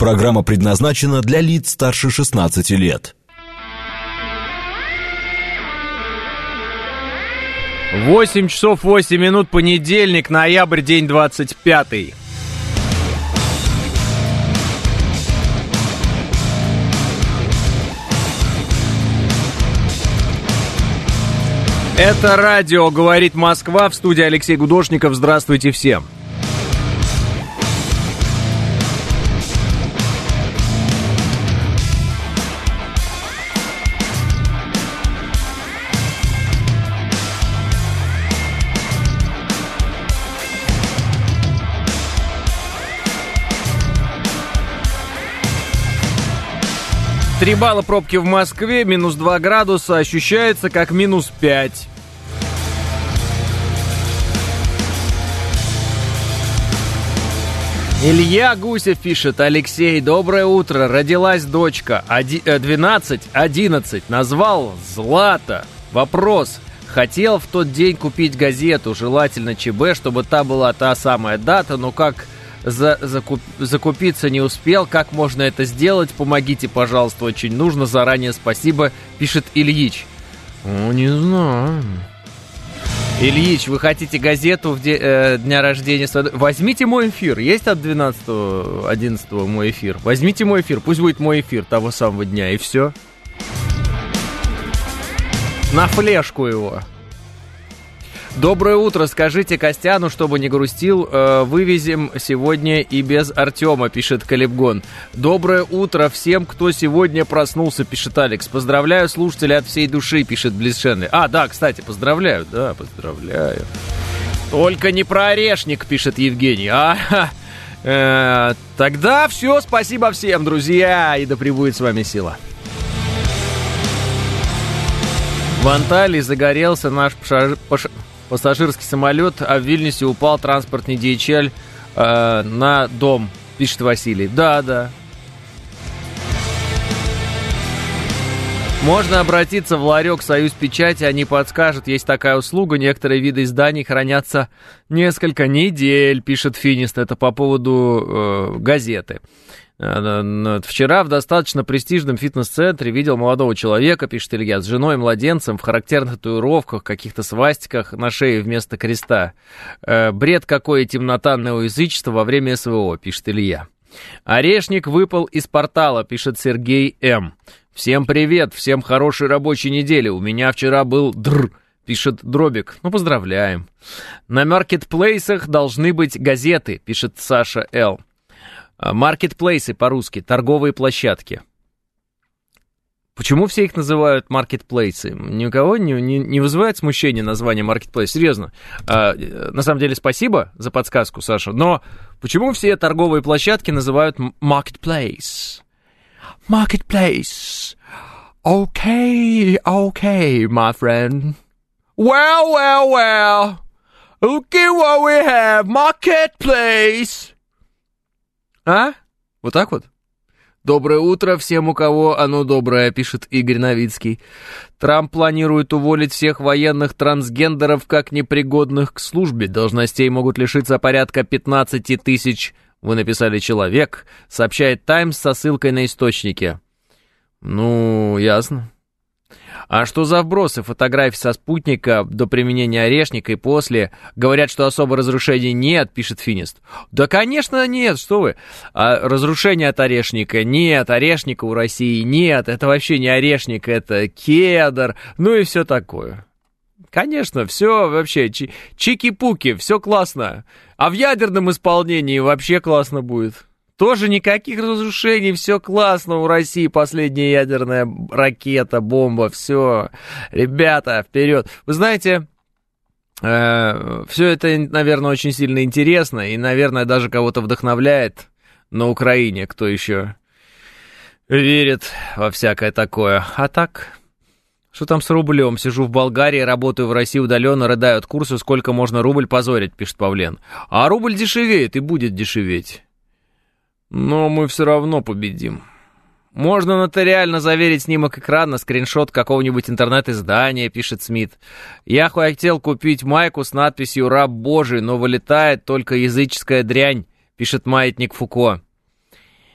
Программа предназначена для лиц старше 16 лет. 8 часов 8 минут, понедельник, ноябрь, день 25. Это радио «Говорит Москва», в студии Алексей Гудошников. Здравствуйте всем. Три балла пробки в Москве, минус 2 градуса, ощущается как минус 5. Илья Гусев пишет: Алексей, доброе утро, родилась дочка, 12-11, назвал Злата. Вопрос: хотел в тот день купить газету, желательно ЧБ, чтобы та была та самая дата, но как... закупиться не успел. Как можно это сделать? Помогите, пожалуйста, очень нужно. Заранее спасибо, пишет Ильич. Не знаю. Ильич, вы хотите газету в дня рождения? Возьмите мой эфир. Есть от 12-11 мой эфир? Возьмите мой эфир. Пусть будет мой эфир того самого дня, и все. На флешку его. Доброе утро, скажите Костяну, чтобы не грустил, вывезем сегодня и без Артема, пишет Калибгон. Доброе утро всем, кто сегодня проснулся, пишет Алекс. Поздравляю слушателей от всей души, пишет Близшенный. Да, кстати, поздравляю, поздравляю. Только не про орешник, пишет Евгений. Тогда все, спасибо всем, друзья, и да пребудет с вами сила. В Анталии загорелся наш пассажирский самолет, а в Вильнюсе упал транспортный DHL на дом, пишет Василий. Да. Можно обратиться в ларек «Союз Печати», они подскажут, есть такая услуга, некоторые виды изданий хранятся несколько недель, пишет Финист, это по поводу газеты. Вчера в достаточно престижном фитнес-центре видел молодого человека, пишет Илья, с женой и младенцем в характерных татуировках, каких-то свастиках на шее вместо креста. Бред какой, темнота неоязычества во время СВО, пишет Илья. Орешник выпал из портала, пишет Сергей М. Всем привет, всем хорошей рабочей недели. У меня вчера был пишет Дробик. Поздравляем. На маркетплейсах должны быть газеты, пишет Саша Л. Маркетплейсы по-русски, торговые площадки. Почему все их называют маркетплейсы? Никого не вызывает смущения название маркетплейс? Серьезно. На самом деле спасибо за подсказку, Саша. Но почему все торговые площадки называют marketplace? Marketplace. Okay, my friend. Well. Look at what we have. Marketplace. Вот так вот? Доброе утро всем, у кого оно доброе, пишет Игорь Новицкий. Трамп планирует уволить всех военных трансгендеров как непригодных к службе. Должностей могут лишиться порядка 15 тысяч, вы написали «человек», сообщает «Таймс» со ссылкой на источники. Ясно. А что за вбросы фотографий со спутника до применения орешника и после? Говорят, что особо разрушений нет, пишет Финист. Да, конечно, нет, что вы. А разрушения от орешника нет, орешника у России нет, это вообще не орешник, это кедр, и все такое. Конечно, все вообще чики-пуки, все классно. А в ядерном исполнении вообще классно будет. Тоже никаких разрушений, все классно у России, последняя ядерная ракета, бомба, все. Ребята, вперед. Вы знаете, все это, наверное, очень сильно интересно и, наверное, даже кого-то вдохновляет на Украине, кто еще верит во всякое такое. А так, что там с рублем? Сижу в Болгарии, работаю в России удаленно, рыдаю от курса, сколько можно рубль позорить, пишет Павлен. А рубль дешевеет и будет дешеветь. Но мы все равно победим. Можно нотариально заверить снимок экрана, скриншот какого-нибудь интернет-издания, пишет Смит. Я хотел купить майку с надписью «Раб Божий», но вылетает только языческая дрянь, пишет маятник Фуко.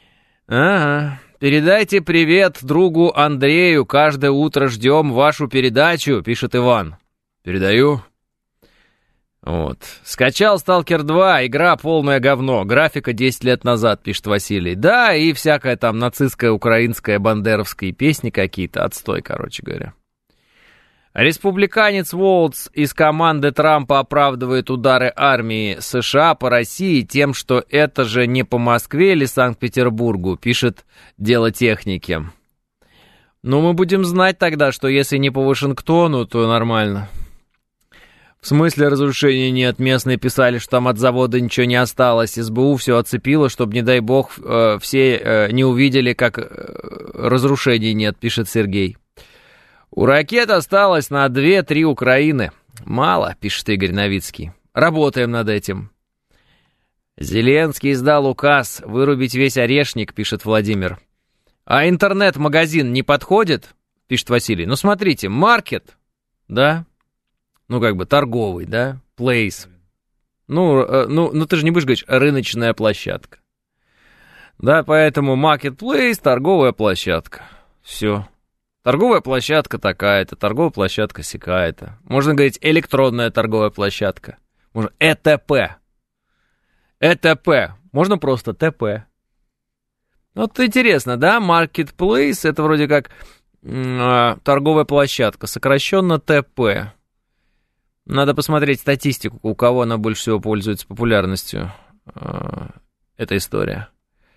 Ага. Передайте привет другу Андрею. Каждое утро ждем вашу передачу, пишет Иван. Передаю. Вот. Скачал Stalker 2, игра полное говно. Графика 10 лет назад, пишет Василий. Да, и всякая там нацистская, украинская, бандеровские песни какие-то. Отстой, короче говоря. Республиканец Уолтс из команды Трампа оправдывает удары армии США по России тем, что это же не по Москве или Санкт-Петербургу, пишет Дело техники. Ну, мы будем знать тогда, что если не по Вашингтону, то нормально. В смысле разрушения нет, местные писали, что там от завода ничего не осталось, СБУ все оцепило, чтобы, не дай бог, все не увидели, как разрушений нет, пишет Сергей. У ракет осталось на 2-3 Украины. Мало, пишет Игорь Новицкий. Работаем над этим. Зеленский издал указ вырубить весь Орешник, пишет Владимир. А интернет-магазин не подходит, пишет Василий. Ну, смотрите, маркет, да? Ну, как бы торговый, да? Place. Ну, ты же не будешь говорить рыночная площадка. Да, поэтому marketplace, торговая площадка. Все. Торговая площадка такая-то, торговая площадка сякая-то. Можно говорить электронная торговая площадка. Можно ЭТП. ЭТП. Можно просто ТП. Вот интересно, да? Marketplace, это вроде как торговая площадка. Сокращенно ТП. Надо посмотреть статистику, у кого она больше всего пользуется популярностью. Эта история.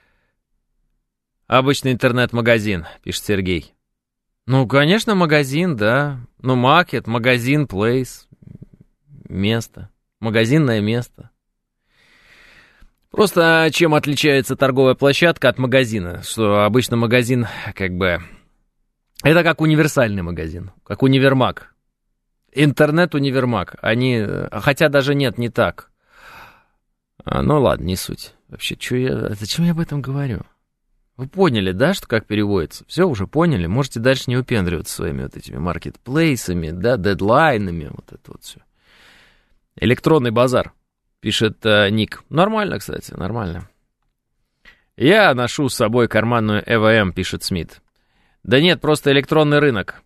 Обычный интернет-магазин, пишет Сергей. Ну, конечно, магазин, да. Ну, маркет, магазин, place, место. Магазинное место. Просто чем отличается торговая площадка от магазина? Что обычно магазин, как бы, это как универсальный магазин, как универмаг. Интернет-универмаг. Они, хотя даже нет, не так. Ну, ладно, не суть. Вообще, зачем я об этом говорю? Вы поняли, да, что как переводится? Все уже поняли, можете дальше не выпендриваться своими вот этими маркетплейсами, да, дедлайнами, вот это вот все. Электронный базар, пишет Ник. Нормально, кстати, нормально. Я ношу с собой карманную ЭВМ, пишет Смит. Да нет, просто электронный рынок.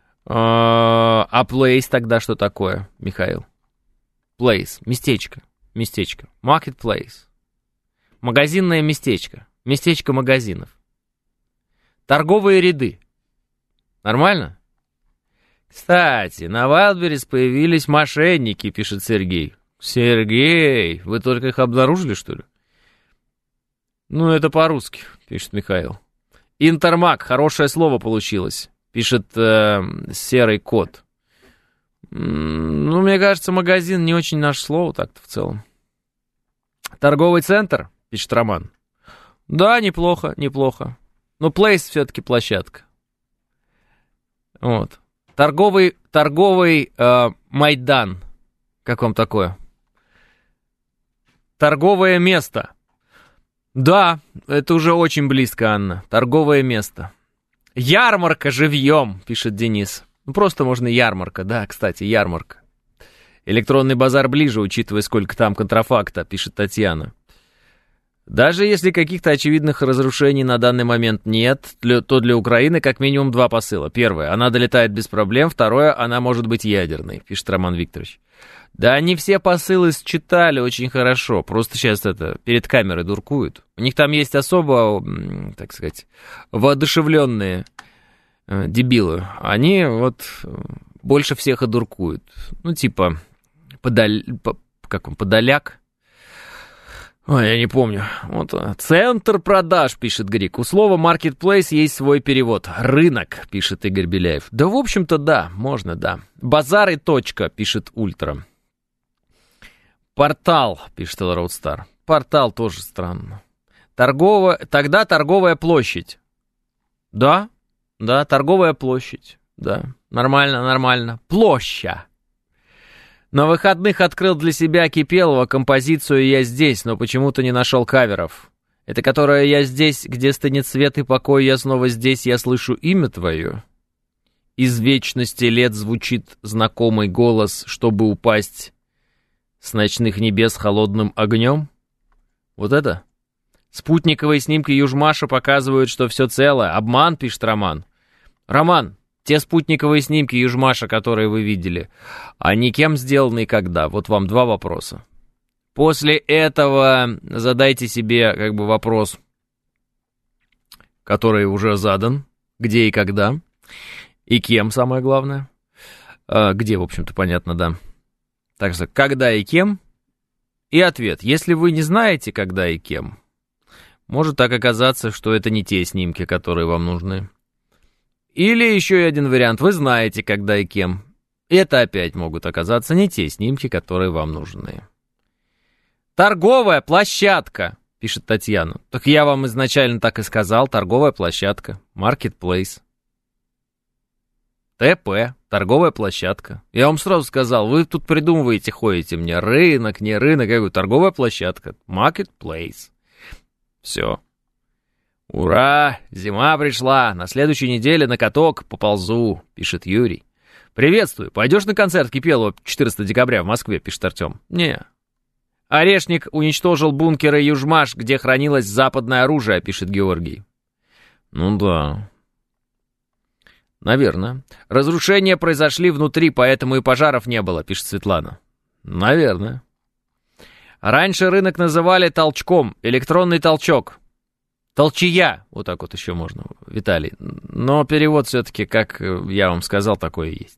А плейс тогда что такое, Михаил? Плейс, местечко. Marketplace. Магазинное местечко. Местечко магазинов. Торговые ряды. Нормально? Кстати, на Wildberries появились мошенники, пишет Сергей. Сергей, вы только их обнаружили, что ли? Ну, это по-русски, пишет Михаил. Интермаг, хорошее слово получилось, пишет Серый кот. Ну, мне кажется, магазин не очень наше слово так-то в целом. Торговый центр, пишет Роман. Да, неплохо. Но place все-таки площадка. Вот. Торговый Майдан. Как вам такое? Торговое место. Да, это уже очень близко, Анна. Торговое место. Ярмарка живьем, пишет Денис. Ну, просто можно ярмарка, да, кстати, ярмарка. Электронный базар ближе, учитывая, сколько там контрафакта, пишет Татьяна. Даже если каких-то очевидных разрушений на данный момент нет, то для Украины как минимум два посыла. Первое, она долетает без проблем. Второе, она может быть ядерной, пишет Роман Викторович. Да они все посылы считали очень хорошо. Просто сейчас перед камерой дуркуют. У них там есть особо, так сказать, воодушевленные дебилы. Они вот больше всех и дуркуют. Ну, типа, подоляк. Ой, я не помню. Вот, центр продаж, пишет Грик. У слова marketplace есть свой перевод. Рынок, пишет Игорь Беляев. Да, в общем-то, да, можно, да. Базар и точка, пишет Ультра. Портал, пишет Элроудстар. Портал тоже странно. Тогда торговая площадь. Да, торговая площадь. Да, нормально. Площадь. На выходных открыл для себя Кипелова композицию «Я здесь», но почему-то не нашел каверов. Это которая «Я здесь, где стынет свет и покой, я снова здесь, я слышу имя твое». Из вечности лет звучит знакомый голос, чтобы упасть с ночных небес холодным огнем. Вот это? Спутниковые снимки Южмаша показывают, что все целое. Обман, пишет Роман. Роман, те спутниковые снимки Южмаша, которые вы видели, они кем сделаны и когда? Вот вам 2 вопроса. После этого задайте себе вопрос, который уже задан. Где и когда? И кем, самое главное. Где, в общем-то, понятно, да. Так что, когда и кем? И ответ. Если вы не знаете, когда и кем, может так оказаться, что это не те снимки, которые вам нужны. Или еще один вариант. Вы знаете, когда и кем. Это опять могут оказаться не те снимки, которые вам нужны. Торговая площадка, пишет Татьяна. Так я вам изначально так и сказал. Торговая площадка. Marketplace. ТП. Торговая площадка. Я вам сразу сказал, вы тут придумываете, ходите мне. Рынок, не рынок. Я говорю, торговая площадка. Marketplace. Все. Ура! Зима пришла. На следующей неделе на каток поползу, пишет Юрий. Приветствую. Пойдешь на концерт Кипелова 14 декабря в Москве, пишет Артем. Не. Орешник уничтожил бункеры Южмаш, где хранилось западное оружие, пишет Георгий. Ну да. Наверное. Разрушения произошли внутри, поэтому и пожаров не было, пишет Светлана. Наверное. Раньше рынок называли толчком, электронный толчок. Толчия, вот так вот еще можно, Виталий. Но перевод все-таки, как я вам сказал, такое есть.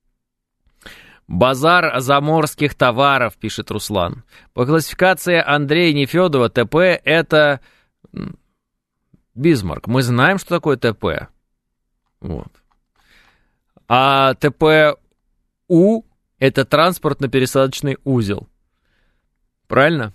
Базар заморских товаров, пишет Руслан. По классификации Андрея Нефедова ТП это Бисмарк. Мы знаем, что такое ТП. Вот. А ТПУ это транспортно-пересадочный узел. Правильно?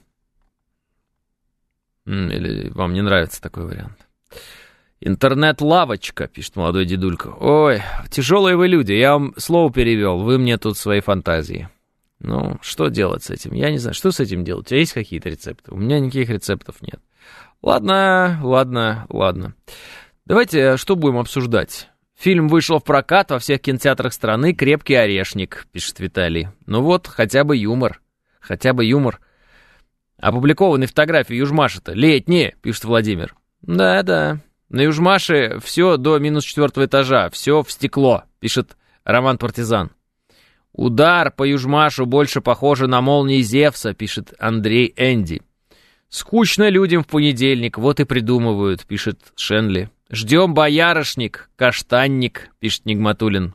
Или вам не нравится такой вариант? Интернет-лавочка, пишет молодой дедулька. Ой, тяжелые вы люди, я вам слово перевел, вы мне тут свои фантазии. Ну, что делать с этим? Я не знаю, что с этим делать? У тебя есть какие-то рецепты? У меня никаких рецептов нет. Ладно. Давайте, что будем обсуждать? Фильм вышел в прокат во всех кинотеатрах страны «Крепкий орешник», пишет Виталий. Ну вот, хотя бы юмор. Опубликованные фотографии Южмаша-то летние, пишет Владимир. Да. На Южмаше все до -4 этажа, все в стекло, пишет Роман Партизан. Удар по Южмашу больше похоже на молнии Зевса, пишет Андрей Энди. Скучно людям в понедельник, вот и придумывают, пишет Шенли. Ждем боярышник, каштанник, пишет Нигматулин.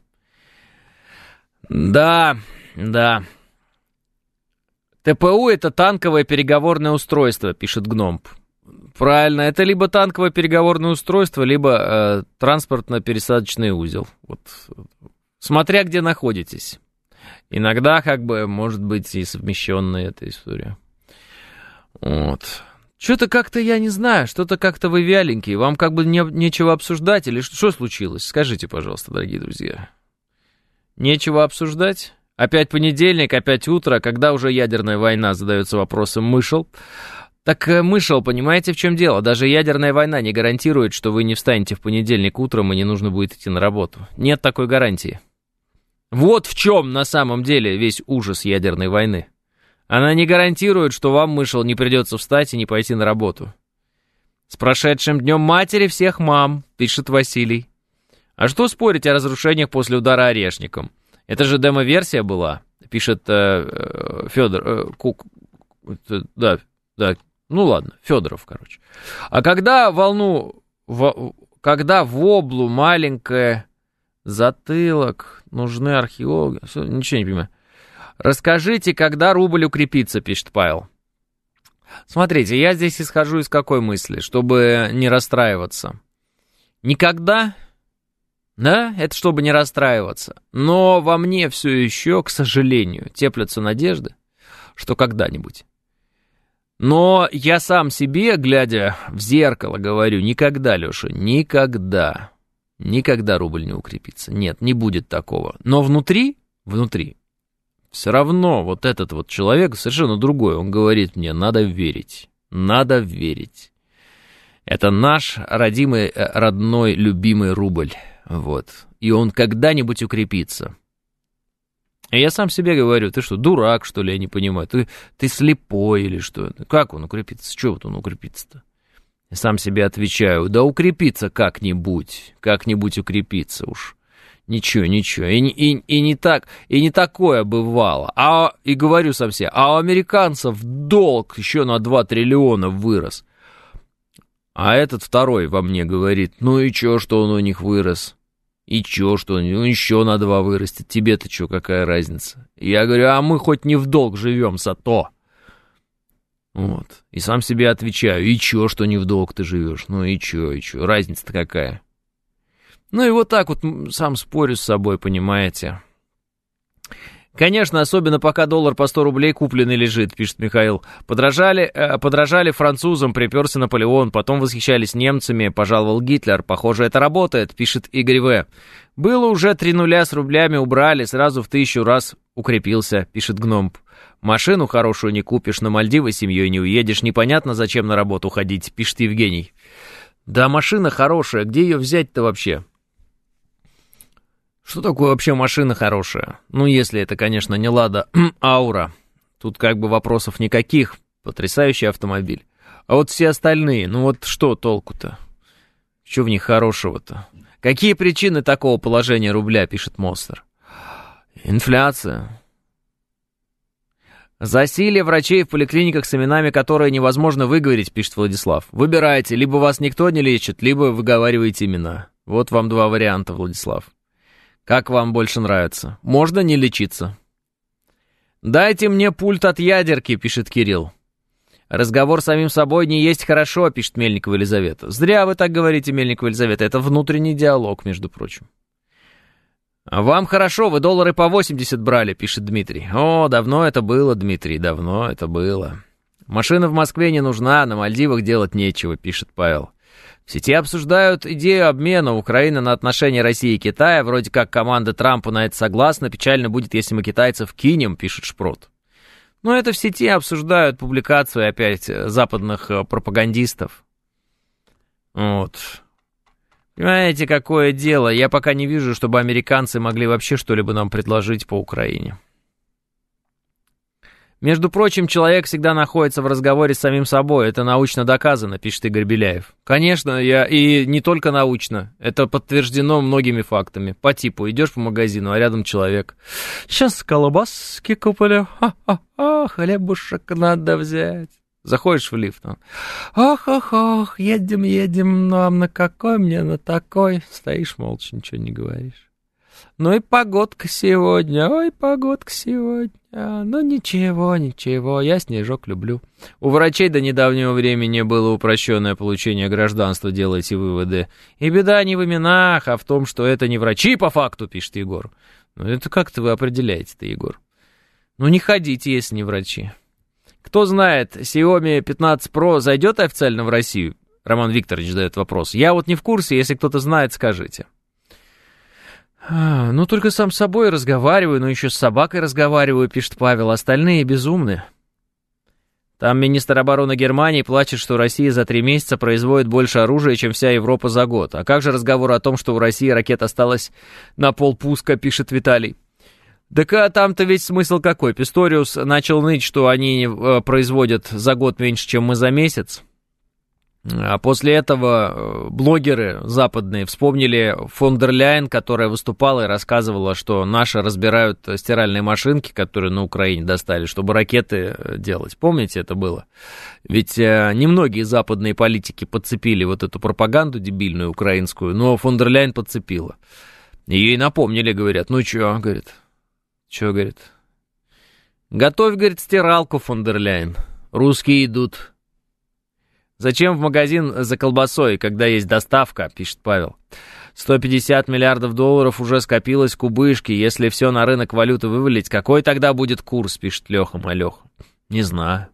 Да. ТПУ это танковое переговорное устройство, пишет Гномп. Правильно, это либо танковое переговорное устройство, либо транспортно-пересадочный узел. Вот. Смотря где находитесь. Иногда может быть и совмещенная эта история. Вот. Что-то как-то, я не знаю, что-то как-то вы вяленькие. Вам нечего обсуждать или что случилось? Скажите, пожалуйста, дорогие друзья. Нечего обсуждать? Опять понедельник, опять утро, когда уже ядерная война, задается вопросом Мышел. Так, Мышел, понимаете, в чем дело? Даже ядерная война не гарантирует, что вы не встанете в понедельник утром и не нужно будет идти на работу. Нет такой гарантии. Вот в чем на самом деле весь ужас ядерной войны. Она не гарантирует, что вам, Мышел, не придется встать и не пойти на работу. С прошедшим днем матери всех мам, пишет Василий. А что спорить о разрушениях после удара орешником? Это же демо-версия была, пишет Федор. Ну ладно, Федоров, короче. А когда когда в облу маленькое затылок, нужны археологи. Ничего не понимаю. Расскажите, когда рубль укрепится, пишет Павел. Смотрите, я здесь исхожу из какой мысли, чтобы не расстраиваться. Никогда, да, это чтобы не расстраиваться. Но во мне все еще, к сожалению, теплятся надежды, что когда-нибудь. Но я сам себе, глядя в зеркало, говорю, никогда, Леша, никогда рубль не укрепится. Нет, не будет такого. Но внутри, все равно вот этот вот человек совершенно другой. Он говорит мне, надо верить. Это наш родимый, родной, любимый рубль. Вот. И он когда-нибудь укрепится. И я сам себе говорю, ты что, дурак, что ли, я не понимаю? Ты слепой или что? Как он укрепится? С чего вот он укрепится-то? Сам себе отвечаю, да укрепиться как-нибудь укрепиться уж. Ничего, и не такое бывало. И говорю совсем, а у американцев долг еще на 2 триллиона вырос. А этот второй во мне говорит, ну и чё, что он у них вырос? И чё, что он еще на 2 вырастет? Тебе-то чё, какая разница? Я говорю, а мы хоть не в долг живем, зато. Вот. И сам себе отвечаю, и чё, что не в долг ты живешь? Ну и чё, разница-то какая? Ну и вот так вот сам спорю с собой, понимаете. Конечно, особенно пока доллар по 100 рублей купленный лежит, пишет Михаил. Подражали французам, приперся Наполеон, потом восхищались немцами, пожаловал Гитлер. Похоже, это работает, пишет Игорь В. Было уже 3 нуля с рублями, убрали, сразу в 1000 раз укрепился, пишет Гномб. Машину хорошую не купишь, на Мальдивы с семьей не уедешь, непонятно, зачем на работу ходить, пишет Евгений. Да, машина хорошая, где ее взять-то вообще? Что такое вообще машина хорошая? Ну, если это, конечно, не Лада Аура. Тут как бы вопросов никаких. Потрясающий автомобиль. А вот все остальные, ну вот что толку-то? Что в них хорошего-то? Какие причины такого положения рубля, пишет Монстр? Инфляция. Засилие врачей в поликлиниках с именами, которые невозможно выговорить, пишет Владислав. Выбирайте, либо вас никто не лечит, либо выговариваете имена. Вот вам 2 варианта, Владислав. Как вам больше нравится? Можно не лечиться. Дайте мне пульт от ядерки, пишет Кирилл. Разговор с самим собой не есть хорошо, пишет Мельникова Елизавета. Зря вы так говорите, Мельникова Елизавета. Это внутренний диалог, между прочим. А вам хорошо, вы доллары по 80 брали, пишет Дмитрий. О, давно это было, Дмитрий, давно это было. Машина в Москве не нужна, на Мальдивах делать нечего, пишет Павел. В сети обсуждают идею обмена Украины на отношения России и Китая. Вроде как команда Трампа на это согласна. Печально будет, если мы китайцев кинем, пишет Шпрот. Но это в сети обсуждают публикацию опять западных пропагандистов. Вот. Понимаете, какое дело? Я пока не вижу, чтобы американцы могли вообще что-либо нам предложить по Украине. Между прочим, человек всегда находится в разговоре с самим собой. Это научно доказано, пишет Игорь Беляев. Конечно, и не только научно. Это подтверждено многими фактами. По типу, идешь по магазину, а рядом человек. Сейчас колбаски куплю. Ха-ха-ха, хлебушек надо взять. Заходишь в лифт. Ох, едем, нам на какой, мне на такой. Стоишь молча, ничего не говоришь. Ну и погодка сегодня, ну ничего, я снежок люблю. У врачей до недавнего времени было упрощенное получение гражданства, делайте выводы. И беда не в именах, а в том, что это не врачи по факту, пишет Егор. Ну это как-то вы определяете-то, Егор? Ну не ходите, если не врачи. Кто знает, Xiaomi 15 Pro зайдет официально в Россию? Роман Викторович задает вопрос. Я вот не в курсе, если кто-то знает, скажите. Ну, только сам с собой разговариваю, но еще с собакой разговариваю, пишет Павел. Остальные безумны. Там министр обороны Германии плачет, что Россия за 3 месяца производит больше оружия, чем вся Европа за год. А как же разговор о том, что у России ракет осталось на полпуска, пишет Виталий. Так а там-то ведь смысл какой? Писториус начал ныть, что они производят за год меньше, чем мы за месяц. А после этого блогеры западные вспомнили фон дер Ляйен, которая выступала и рассказывала, что наши разбирают стиральные машинки, которые на Украине достали, чтобы ракеты делать. Помните, это было? Ведь немногие западные политики подцепили вот эту пропаганду дебильную украинскую, но фон дер Ляйен подцепила. И ей напомнили, говорят, ну чё, говорит, готовь, говорит, стиралку, фон дер Ляйен, русские идут. Зачем в магазин за колбасой, когда есть доставка, пишет Павел. 150 миллиардов долларов уже скопилось в кубышке. Если все на рынок валюты вывалить, какой тогда будет курс, пишет Леха Малеха. Не знаю.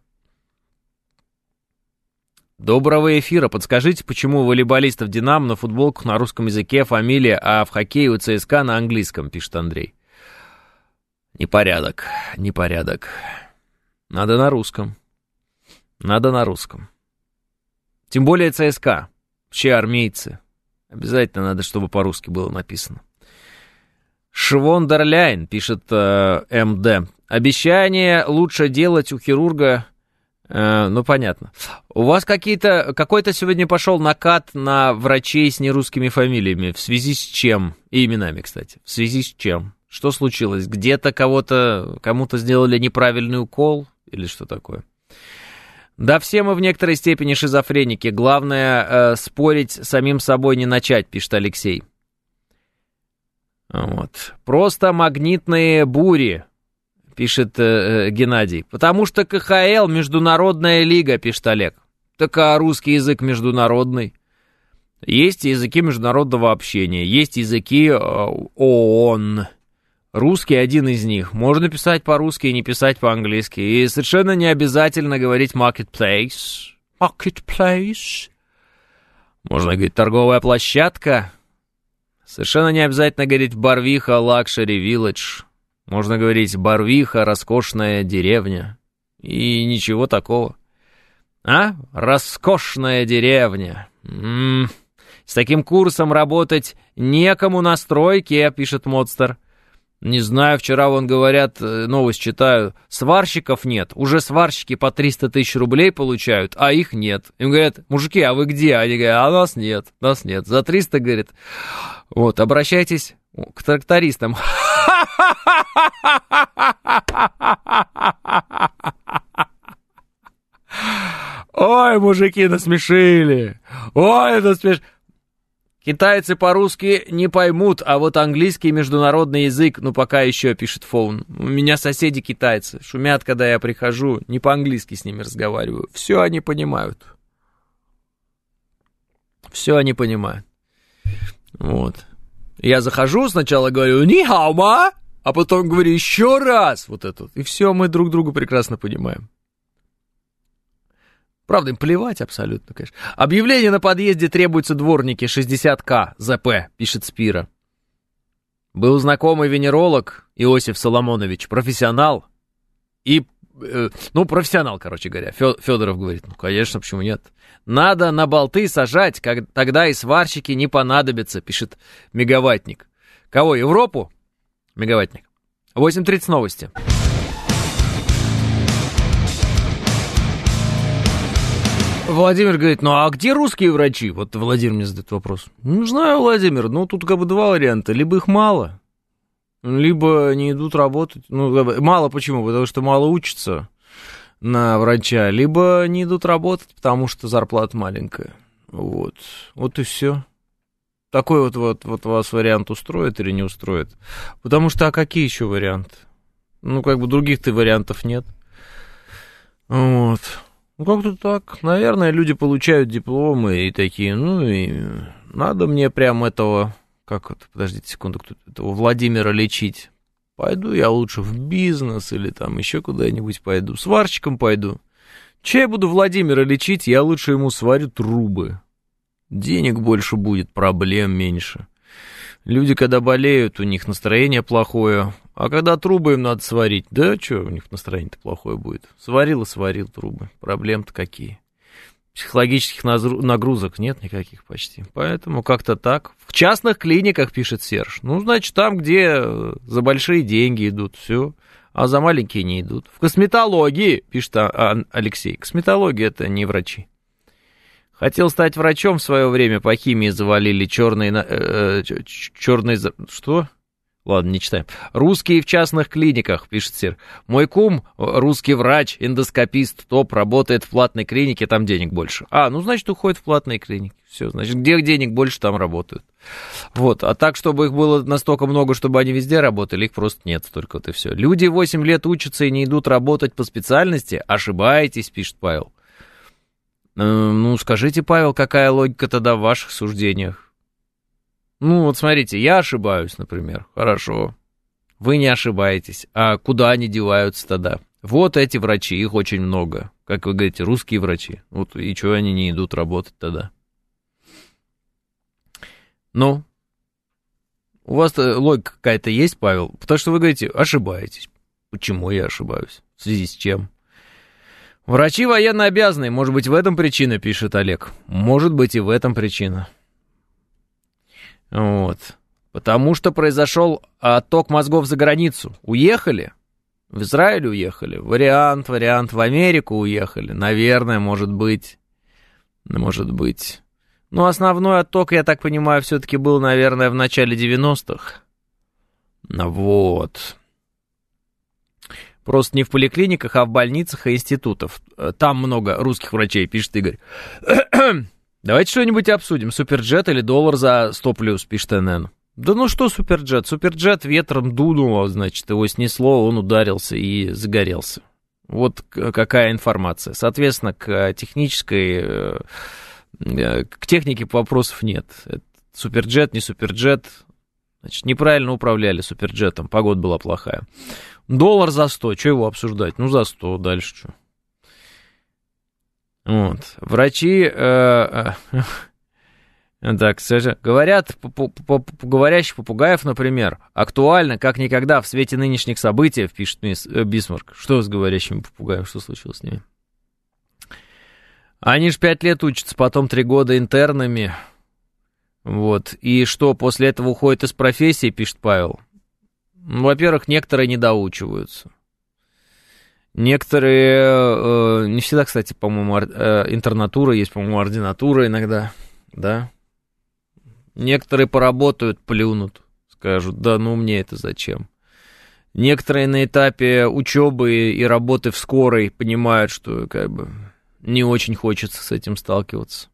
Доброго эфира. Подскажите, почему у волейболистов «Динамо» на футболках на русском языке фамилия, а в хоккее у ЦСКА на английском, пишет Андрей. Непорядок. Надо на русском. Тем более ЦСКА. Вообще армейцы. Обязательно надо, чтобы по-русски было написано. Швондерляйн, пишет МД. Обещание лучше делать у хирурга Ну, понятно. У вас какой-то сегодня пошел накат на врачей с нерусскими фамилиями. В связи с чем? И именами, кстати. В связи с чем? Что случилось? Где-то кому-то сделали неправильный укол? Или что такое? Да все мы в некоторой степени шизофреники. Главное, спорить с самим собой не начать, пишет Алексей. Вот. Просто магнитные бури, пишет Геннадий. Потому что КХЛ международная лига, пишет Олег. Так а русский язык международный. Есть языки международного общения, есть языки ООН. Русский один из них. Можно писать по-русски и не писать по-английски. И совершенно не обязательно говорить marketplace. Marketplace. Можно говорить торговая площадка. Совершенно не обязательно говорить Барвиха Лакшери Вилледж. Можно говорить Барвиха роскошная деревня. И ничего такого. А? Роскошная деревня. С таким курсом работать некому на стройке, пишет Модстер. Не знаю, вчера вон говорят, новость читаю, сварщиков нет. Уже сварщики по 300 тысяч рублей получают, а их нет. Им говорят, мужики, а вы где? Они говорят, а нас нет. За 300, говорит. Вот, обращайтесь к трактористам. Ой, мужики, насмешили. Ой, это смешно. Китайцы по-русски не поймут, а вот английский международный язык, ну пока еще, пишет Фоун. У меня соседи китайцы, шумят, когда я прихожу, не по-английски с ними разговариваю. Все они понимают. Все они понимают. Вот. Я захожу, сначала говорю «Ни хао ма», а потом говорю еще раз вот это. И все, мы друг друга прекрасно понимаем. Правда, им плевать абсолютно, конечно. Объявление на подъезде требуются дворники 60К ЗП, пишет Спира. Был знакомый венеролог Иосиф Соломонович, профессионал. Профессионал, короче говоря. Федоров говорит, ну, конечно, почему нет? Надо на болты сажать, тогда и сварщики не понадобятся, пишет Мегаваттник. Кого, Европу? Мегаваттник. 8:30 новости. Владимир говорит, ну а где русские врачи? Вот Владимир мне задает вопрос. Не знаю, Владимир, тут как бы два варианта. Либо их мало, либо не идут работать. Мало почему? Потому что мало учатся на врача. Либо не идут работать, потому что зарплата маленькая. Вот и все. Такой вот вас вариант устроит или не устроит? Потому что, а какие еще варианты? Других-то вариантов нет. Вот. Как-то так. Наверное, люди получают дипломы и такие, и надо мне прям этого, подождите секунду, этого Владимира лечить. Пойду я лучше в бизнес или там еще куда-нибудь пойду, сварщиком пойду. Че я буду Владимира лечить, я лучше ему сварю трубы. Денег больше будет, проблем меньше. Люди, когда болеют, у них настроение плохое, а когда трубы им надо сварить, да что у них настроение-то плохое будет? Сварил трубы, проблем-то какие? Психологических нагрузок нет никаких почти, поэтому как-то так. В частных клиниках, пишет Серж, значит, там, где за большие деньги идут, все, а за маленькие не идут. В косметологии, пишет Алексей, косметология это не врачи. Хотел стать врачом в свое время, по химии завалили черные... Что? Ладно, не читаем. Русские в частных клиниках, пишет Сер. Мой кум, русский врач, эндоскопист, топ, работает в платной клинике, там денег больше. Значит, уходит в платные клиники. Все, значит, где денег больше, там работают. Вот, а так, чтобы их было настолько много, чтобы они везде работали, их просто нет, только вот и все. Люди 8 лет учатся и не идут работать по специальности, ошибаетесь, пишет Павел. Скажите, Павел, какая логика тогда в ваших суждениях? Смотрите, я ошибаюсь, например. Хорошо. Вы не ошибаетесь. А куда они деваются тогда? Вот эти врачи, их очень много. Как вы говорите, русские врачи. И чего они не идут работать тогда? У вас логика какая-то есть, Павел? Потому что вы говорите, ошибаетесь. Почему я ошибаюсь? В связи с чем? Врачи военно обязаны. Может быть, в этом причина, пишет Олег. Может быть, и в этом причина. Вот. Потому что произошел отток мозгов за границу. Уехали? В Израиль уехали? Вариант. В Америку уехали? Наверное, может быть. Но основной отток, я так понимаю, все-таки был, наверное, в начале 90-х. Вот. Просто не в поликлиниках, а в больницах и институтах. Там много русских врачей, пишет Игорь. Давайте что-нибудь обсудим. Суперджет или доллар за 100+, пишет НН. Да ну что суперджет? Суперджет ветром дуло, значит, его снесло, он ударился и загорелся. Вот какая информация. Соответственно, к технике вопросов нет. Суперджет, не суперджет. Значит, неправильно управляли суперджетом, погода была плохая. Доллар за 100, что его обсуждать? Ну, за 100, дальше что? Вот. Врачи... Так, говорят, говорящих попугаев, например, актуально, как никогда в свете нынешних событий, пишет Бисмарк. Что с говорящими попугаем, что случилось с ними? Они ж 5 лет учатся, потом 3 года интернами. Вот. И что, после этого уходят из профессии, пишет Павел? Ну, во-первых, некоторые не доучиваются. Некоторые, не всегда, кстати, по-моему, интернатура есть, по-моему, ординатура иногда, да. Некоторые поработают, плюнут, скажут, да ну мне это зачем. Некоторые на этапе учебы и работы в скорой понимают, что как бы не очень хочется с этим сталкиваться.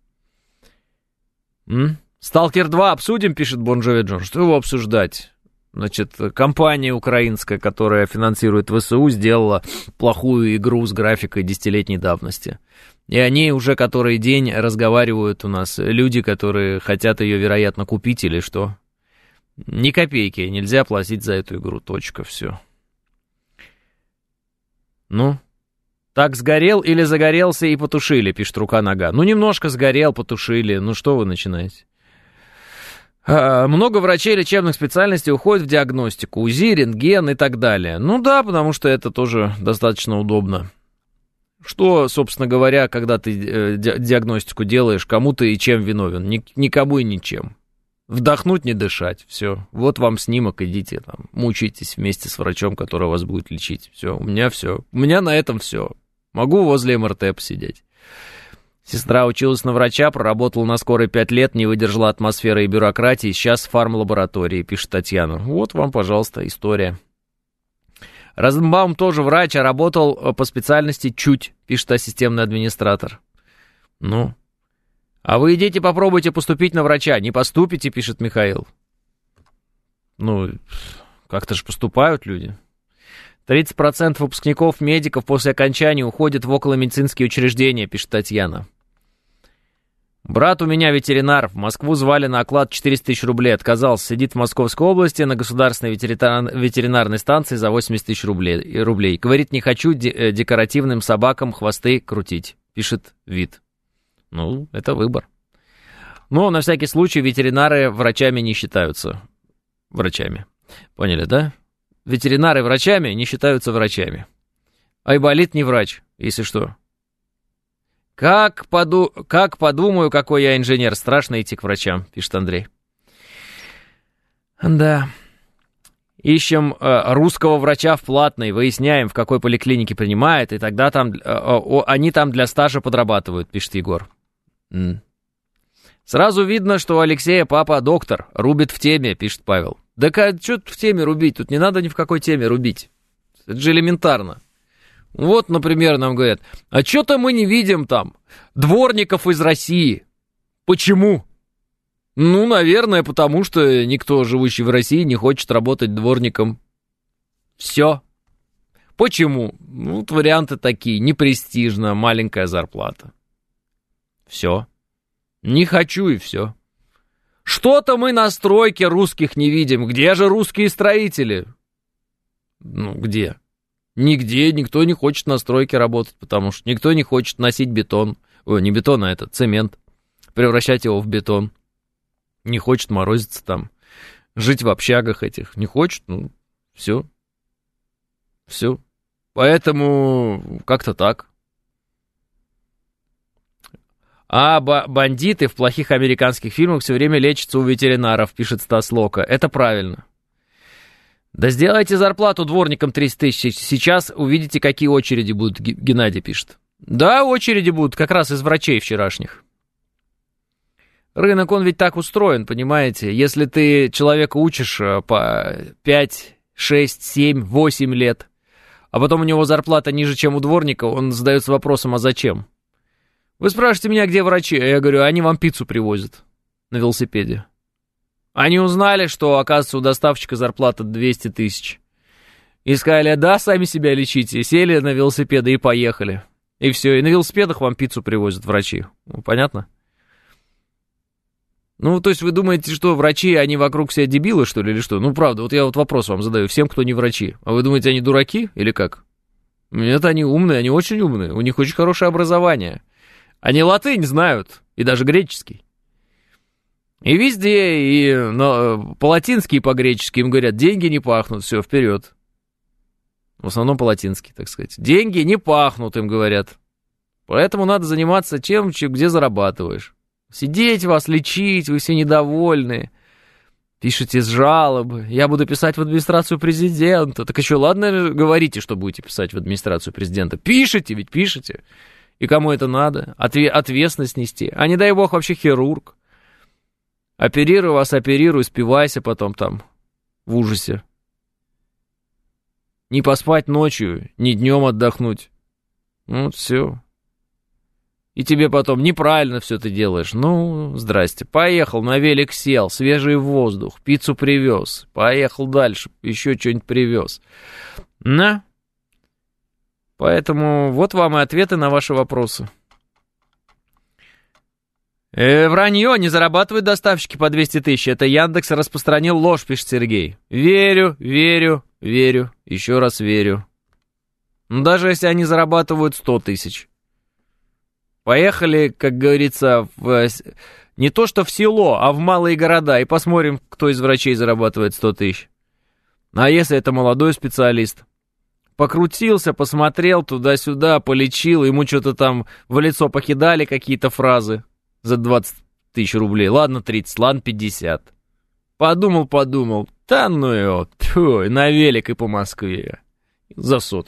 «Сталкер 2» обсудим, пишет Бон Джови Джон. Что его обсуждать? Значит, компания украинская, которая финансирует ВСУ, сделала плохую игру с графикой 10-летней давности. И о ней уже который день разговаривают у нас люди, которые хотят ее, вероятно, купить или что. Ни копейки нельзя платить за эту игру. Точка, все. Ну, так сгорел или загорелся и потушили, пишет Рука-нога. Ну, немножко сгорел, потушили. Ну, что вы начинаете? Много врачей лечебных специальностей уходят в диагностику, УЗИ, рентген и так далее. Ну да, потому что это тоже достаточно удобно. Что, собственно говоря, когда ты диагностику делаешь, кому ты и чем виновен? Никому и ничем. Вдохнуть, не дышать, все. Вот вам снимок, идите там, мучитесь вместе с врачом, который вас будет лечить. Все, у меня на этом все. Могу возле МРТ посидеть. Сестра училась на врача, проработала на скорой 5 лет, не выдержала атмосферы и бюрократии, сейчас в фармлаборатории, пишет Татьяна. Вот вам, пожалуйста, история. Розенбаум тоже врач, а работал по специальности чуть, пишет системный администратор. Ну, а вы идите попробуйте поступить на врача, не поступите, пишет Михаил. Ну, как-то же поступают люди. 30% выпускников медиков после окончания уходят в околомедицинские учреждения, пишет Татьяна. Брат у меня ветеринар, в Москву звали на оклад 400 тысяч рублей, отказался, сидит в Московской области на государственной ветеринарной станции за 80 тысяч рублей. Говорит, не хочу декоративным собакам хвосты крутить, пишет Вит. Ну, это выбор. Но на всякий случай ветеринары врачами не считаются. Врачами. Поняли, да? Ветеринары врачами не считаются врачами. Айболит не врач, если что. Как подумаю, какой я инженер, страшно идти к врачам, пишет Андрей. Да. Ищем русского врача в платной, выясняем, в какой поликлинике принимает, и тогда там они там для стажа подрабатывают, пишет Егор. Сразу видно, что у Алексея папа доктор, рубит в теме, пишет Павел. Да что тут в теме рубить? Тут не надо ни в какой теме рубить. Это же элементарно. Вот, например, нам говорят, а что-то мы не видим там дворников из России. Почему? Ну, наверное, потому что никто, живущий в России, не хочет работать дворником. Все. Почему? Ну, вот варианты такие. Непрестижно, маленькая зарплата. Все. Не хочу и все. Что-то мы на стройке русских не видим. Где же русские строители? Ну, где? Нигде, никто не хочет на стройке работать, потому что никто не хочет носить бетон. Ой, не бетон, а цемент. Превращать его в бетон. Не хочет морозиться там. Жить в общагах этих. Не хочет, ну, все. Все. Поэтому как-то так. А бандиты в плохих американских фильмах все время лечатся у ветеринаров, пишет Стас Лока. Это правильно. Да сделайте зарплату дворникам 300 тысяч. Сейчас увидите, какие очереди будут, Геннадий пишет. Да, очереди будут как раз из врачей вчерашних. Рынок, он ведь так устроен, понимаете? Если ты человека учишь по 5, 6, 7, 8 лет, а потом у него зарплата ниже, чем у дворника, он задается вопросом, а зачем? Вы спрашиваете меня, где врачи? А я говорю, они вам пиццу привозят на велосипеде. Они узнали, что, оказывается, у доставщика зарплата 200 тысяч. И сказали, да, сами себя лечите. Сели на велосипеды и поехали. И все, и на велосипедах вам пиццу привозят врачи. Ну, понятно? Ну, то есть вы думаете, что врачи, они вокруг себя дебилы, что ли, или что? Ну, правда, вот я вот вопрос вам задаю всем, кто не врачи. А вы думаете, они дураки или как? Нет, они умные, они очень умные. У них очень хорошее образование. Они латынь знают, и даже греческий. И везде, и по-латински, и по-гречески им говорят, деньги не пахнут, все, вперед. В основном по-латински, так сказать. Деньги не пахнут, им говорят. Поэтому надо заниматься тем, где зарабатываешь. Сидеть вас, лечить, вы все недовольны. Пишите жалобы. Я буду писать в администрацию президента. Так еще ладно, говорите, что будете писать в администрацию президента. Пишите, ведь пишите. И кому это надо? Ответственность нести. А не дай бог вообще хирург. Оперирую вас, оперирую, спивайся потом там в ужасе. Не поспать ночью, ни днем отдохнуть. Вот все. И тебе потом неправильно все ты делаешь. Ну, здрасте. Поехал, на велик сел, свежий воздух, пиццу привез. Поехал дальше, еще что-нибудь привез. На. Поэтому вот вам и ответы на ваши вопросы. Вранье, не зарабатывают доставщики по 200 тысяч. Это Яндекс распространил ложь, пишет Сергей. Верю, верю, верю, еще раз верю. Ну, даже если они зарабатывают 100 тысяч. Поехали, как говорится, не то что в село, а в малые города, и посмотрим, кто из врачей зарабатывает 100 тысяч. А если это молодой специалист? Покрутился, посмотрел туда-сюда, полечил, ему что-то там в лицо покидали какие-то фразы за 20 тысяч рублей. Ладно 30, ладно 50. Подумал, да ну его, тьфу, на велик и по Москве. За 100.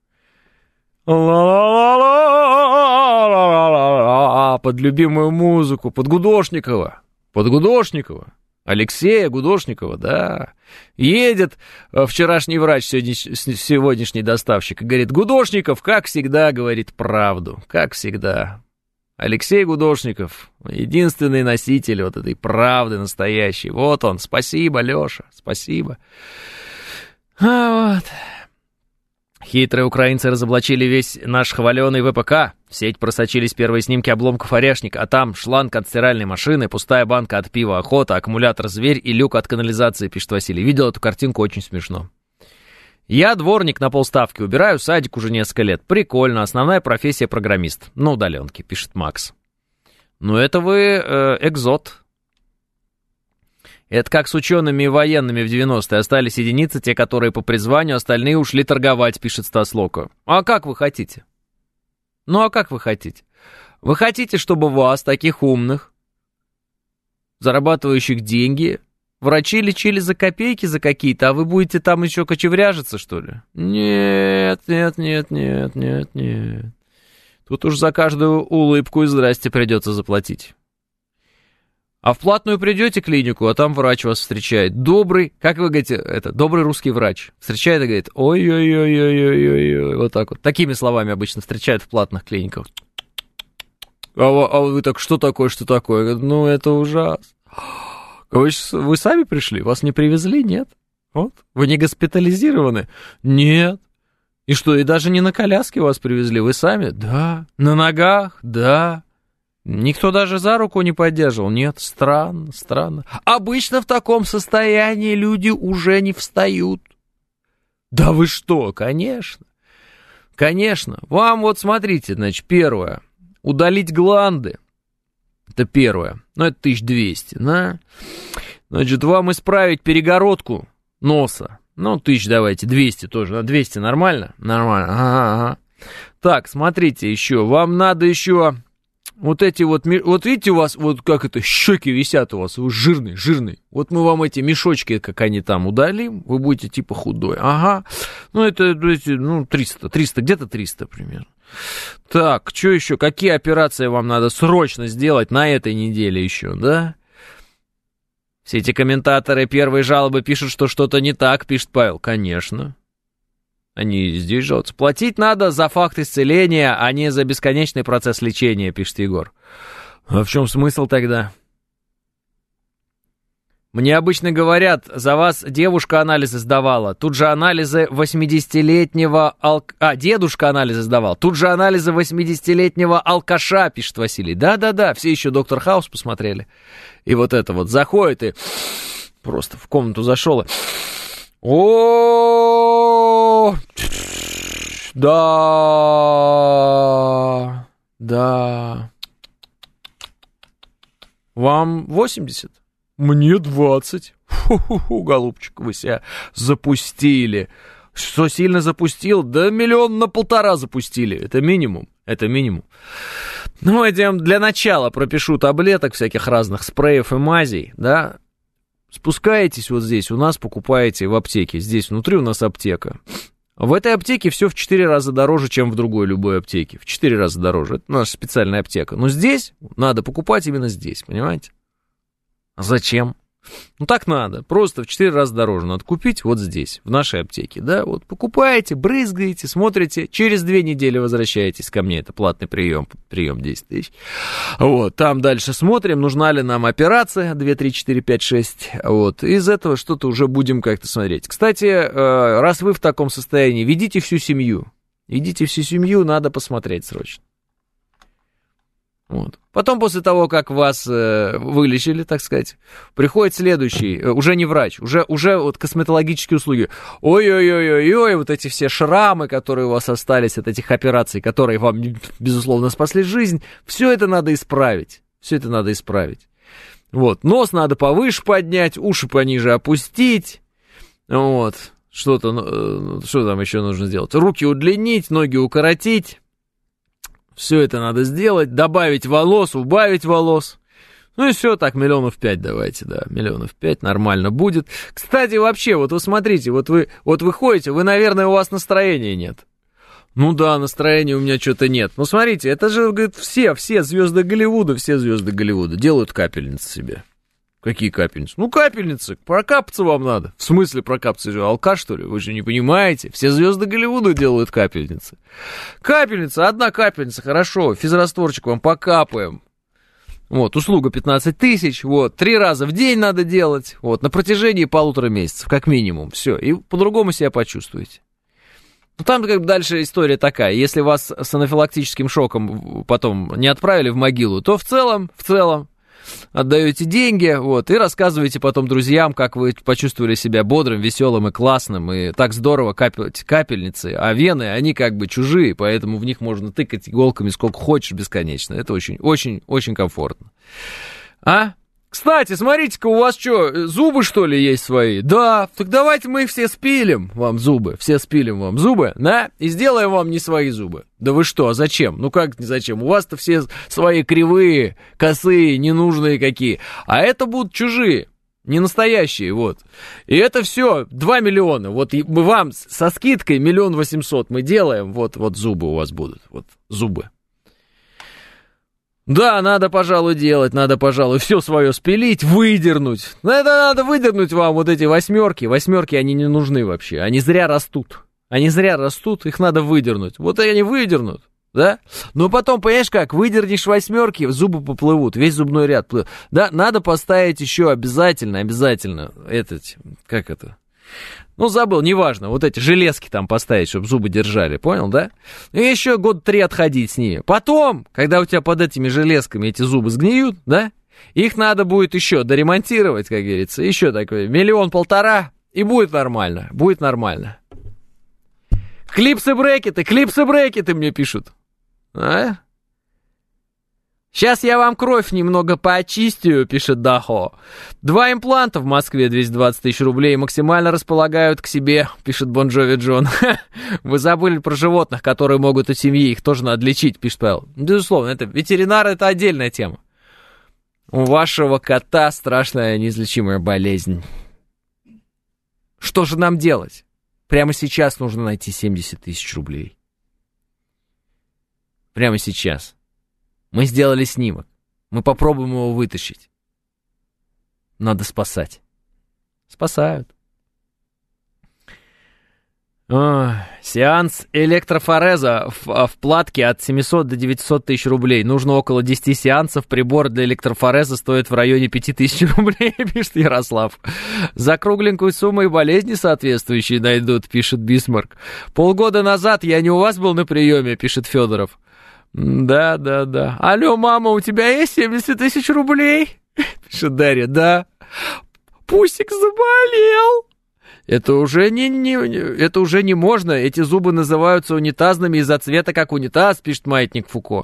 Под любимую музыку, под Гудошникова. Алексея Гудошникова, да. Едет вчерашний врач, сегодняшний доставщик, и говорит, Гудошников, как всегда, говорит правду, как всегда. Алексей Гудошников, единственный носитель вот этой правды настоящей. Вот он, спасибо, Леша, спасибо. Вот. Хитрые украинцы разоблачили весь наш хваленый ВПК. В сеть просочились первые снимки обломков орешника, а там шланг от стиральной машины, пустая банка от пива «Охота», аккумулятор «Зверь» и люк от канализации, пишет Василий. Видел эту картинку, очень смешно. Я дворник на полставки, убираю садик уже несколько лет. Прикольно, основная профессия программист. На удаленке, пишет Макс. Ну это вы экзот. Это как с учеными и военными в 90-е. Остались единицы, те, которые по призванию, остальные ушли торговать, пишет Стас Локо. А как вы хотите? Ну а как вы хотите? Вы хотите, чтобы вас, таких умных, зарабатывающих деньги, врачи лечили за копейки за какие-то, а вы будете там еще кочевряжиться, что ли? Нет. Тут уж за каждую улыбку и здрасте придется заплатить. А в платную придете клинику, а там врач вас встречает. Добрый, как вы говорите, добрый русский врач. Встречает и говорит, ой-ой-ой-ой-ой-ой, вот так вот. Такими словами обычно встречают в платных клиниках. А вы так, что такое? Говорит, ну, это ужасно. Вы сами пришли? Вас не привезли? Нет? Вот. Вы не госпитализированы? Нет. И что, и даже не на коляске вас привезли? Вы сами? Да. На ногах? Да. Никто даже за руку не поддерживал. Нет, странно. Обычно в таком состоянии люди уже не встают. Да вы что, конечно. Вам вот смотрите, значит, первое. Удалить гланды. Это первое. Ну, это 1200, да? Значит, вам исправить перегородку носа. Ну, 1200 тоже. 200 нормально? Нормально. Ага. Так, смотрите еще. Вам надо еще вот эти вот видите, у вас, вот как это, щеки висят у вас, вы жирный. Вот мы вам эти мешочки, как они там, удалим, вы будете типа худой. Ага, ну это 300, где-то 300 примерно. Так, что еще, какие операции вам надо срочно сделать на этой неделе еще, да? Все эти комментаторы первые жалобы пишут, что что-то не так, пишет Павел. Конечно. Они здесь жалуются. Платить надо за факт исцеления, а не за бесконечный процесс лечения, пишет Егор. А в чем смысл тогда? Мне обычно говорят, за вас девушка анализы сдавала. Тут же анализы 80-летнего дедушка анализы сдавал. Тут же анализы 80-летнего алкаша, пишет Василий. Да-да-да, все еще «Доктор Хаус» посмотрели. И вот это вот заходит и просто в комнату зашел и... О, да. Вам 80? Мне 20. Фу-ху-ху, голубчик, вы себя запустили. Что сильно запустил? Да 1,5 миллиона запустили. Это минимум. Ну, я для начала пропишу таблеток всяких разных, спреев и мазей, да. Спускаетесь вот здесь, у нас покупаете в аптеке. Здесь внутри у нас аптека. В этой аптеке все в 4 раза дороже, чем в другой любой аптеке. В 4 раза дороже. Это наша специальная аптека. Но здесь надо покупать именно здесь, понимаете? А зачем? Ну так надо, просто в 4 раза дороже надо купить вот здесь, в нашей аптеке, да, вот покупаете, брызгаете, смотрите, через 2 недели возвращаетесь ко мне, это платный прием 10 тысяч, вот, там дальше смотрим, нужна ли нам операция, 2, 3, 4, 5, 6, вот, из этого что-то уже будем как-то смотреть. Кстати, раз вы в таком состоянии, ведите всю семью, надо посмотреть срочно. Вот. Потом, после того, как вас вылечили, так сказать, приходит следующий, уже не врач, уже вот косметологические услуги. Ой-ой-ой-ой-ой, вот эти все шрамы, которые у вас остались от этих операций, которые вам, безусловно, спасли жизнь, все это надо исправить. Вот, нос надо повыше поднять, уши пониже опустить, вот, что там еще нужно сделать? Руки удлинить, ноги укоротить. Все это надо сделать, добавить волос, убавить волос. Ну и все, так, 5 миллионов давайте, да, 5 миллионов нормально будет. Кстати, вообще, вот вы смотрите, вот вы ходите, вы, наверное, у вас настроения нет. Ну да, настроения у меня что-то нет. Ну смотрите, это же, говорит, все звезды Голливуда, делают капельницы себе. Какие капельницы? Ну, капельницы, прокапаться вам надо. В смысле прокапаться? Алкаш, что ли? Вы же не понимаете. Все звезды Голливуда делают капельницы. Капельница, одна капельница, хорошо, физрастворчик вам покапаем. Вот, услуга 15 тысяч, вот, 3 раза в день надо делать, вот, на протяжении 1,5 месяца, как минимум, все, и по-другому себя почувствуете. Ну, там как бы дальше история такая, если вас с анафилактическим шоком потом не отправили в могилу, то в целом, отдаете деньги, вот, и рассказываете потом друзьям, как вы почувствовали себя бодрым, веселым и классным, и так здорово капать капельницы, а вены, они как бы чужие, поэтому в них можно тыкать иголками сколько хочешь бесконечно, это очень комфортно. Кстати, смотрите-ка, у вас что, зубы, что ли, есть свои? Да, так давайте мы все спилим вам зубы, да, и сделаем вам не свои зубы. Да вы что, а зачем? Ну как не зачем? У вас-то все свои кривые, косые, ненужные какие, а это будут чужие, не настоящие, вот. И это все 2 миллиона, вот мы вам со скидкой 1 800 000 мы делаем, вот зубы у вас будут, вот зубы. Да, надо, пожалуй, все свое спилить, выдернуть. Надо выдернуть вам вот эти восьмерки, они не нужны вообще, они зря растут, их надо выдернуть. Вот и они выдернут, да? Но потом, понимаешь как, выдернешь 8, зубы поплывут, весь зубной ряд плывет. Да, надо поставить еще обязательно, как это... Ну, забыл, неважно, вот эти железки там поставить, чтобы зубы держали, понял, да? И еще 3 года отходить с ними. Потом, когда у тебя под этими железками эти зубы сгниют, да, их надо будет еще доремонтировать, как говорится, еще такой 1,5 миллиона, и будет нормально. Клипсы-брекеты мне пишут. Сейчас я вам кровь немного поочистю, пишет Дахо. 2 импланта в Москве, 220 тысяч рублей, максимально располагают к себе, пишет Бон Джови Джон. Вы забыли про животных, которые могут у семьи, их тоже надо лечить, пишет Павел. Безусловно, это ветеринар, это отдельная тема. У вашего кота страшная неизлечимая болезнь. Что же нам делать? Прямо сейчас нужно найти 70 тысяч рублей. Прямо сейчас. Мы сделали снимок. Мы попробуем его вытащить. Надо спасать. Спасают. Сеанс электрофореза в платке от 700 до 900 тысяч рублей. Нужно около 10 сеансов. Прибор для электрофореза стоит в районе 5000 рублей, пишет Ярослав. За кругленькую сумму и болезни соответствующие найдут, пишет Бисмарк. Полгода назад я не у вас был на приеме, пишет Федоров. Да. Алло, мама, у тебя есть 70 тысяч рублей? Пишет Дарья. Да. Пусик заболел. Это уже не можно. Эти зубы называются унитазными из-за цвета, как унитаз, пишет Маятник Фуко.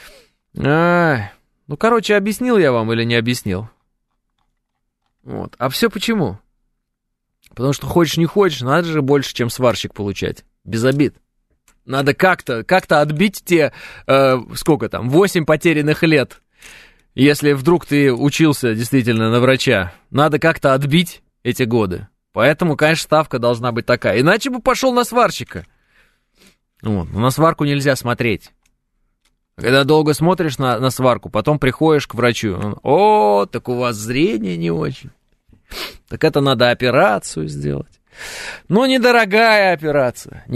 Объяснил я вам или не объяснил? Вот. А все почему? Потому что хочешь не хочешь, надо же больше, чем сварщик получать. Без обид. Надо как-то отбить те, 8 потерянных лет. Если вдруг ты учился действительно на врача, надо как-то отбить эти годы. Поэтому, конечно, ставка должна быть такая. Иначе бы пошел на сварщика. Вот. Но на сварку нельзя смотреть. Когда долго смотришь на сварку, потом приходишь к врачу. О, так у вас зрение не очень. Так это надо операцию сделать. Но недорогая операция.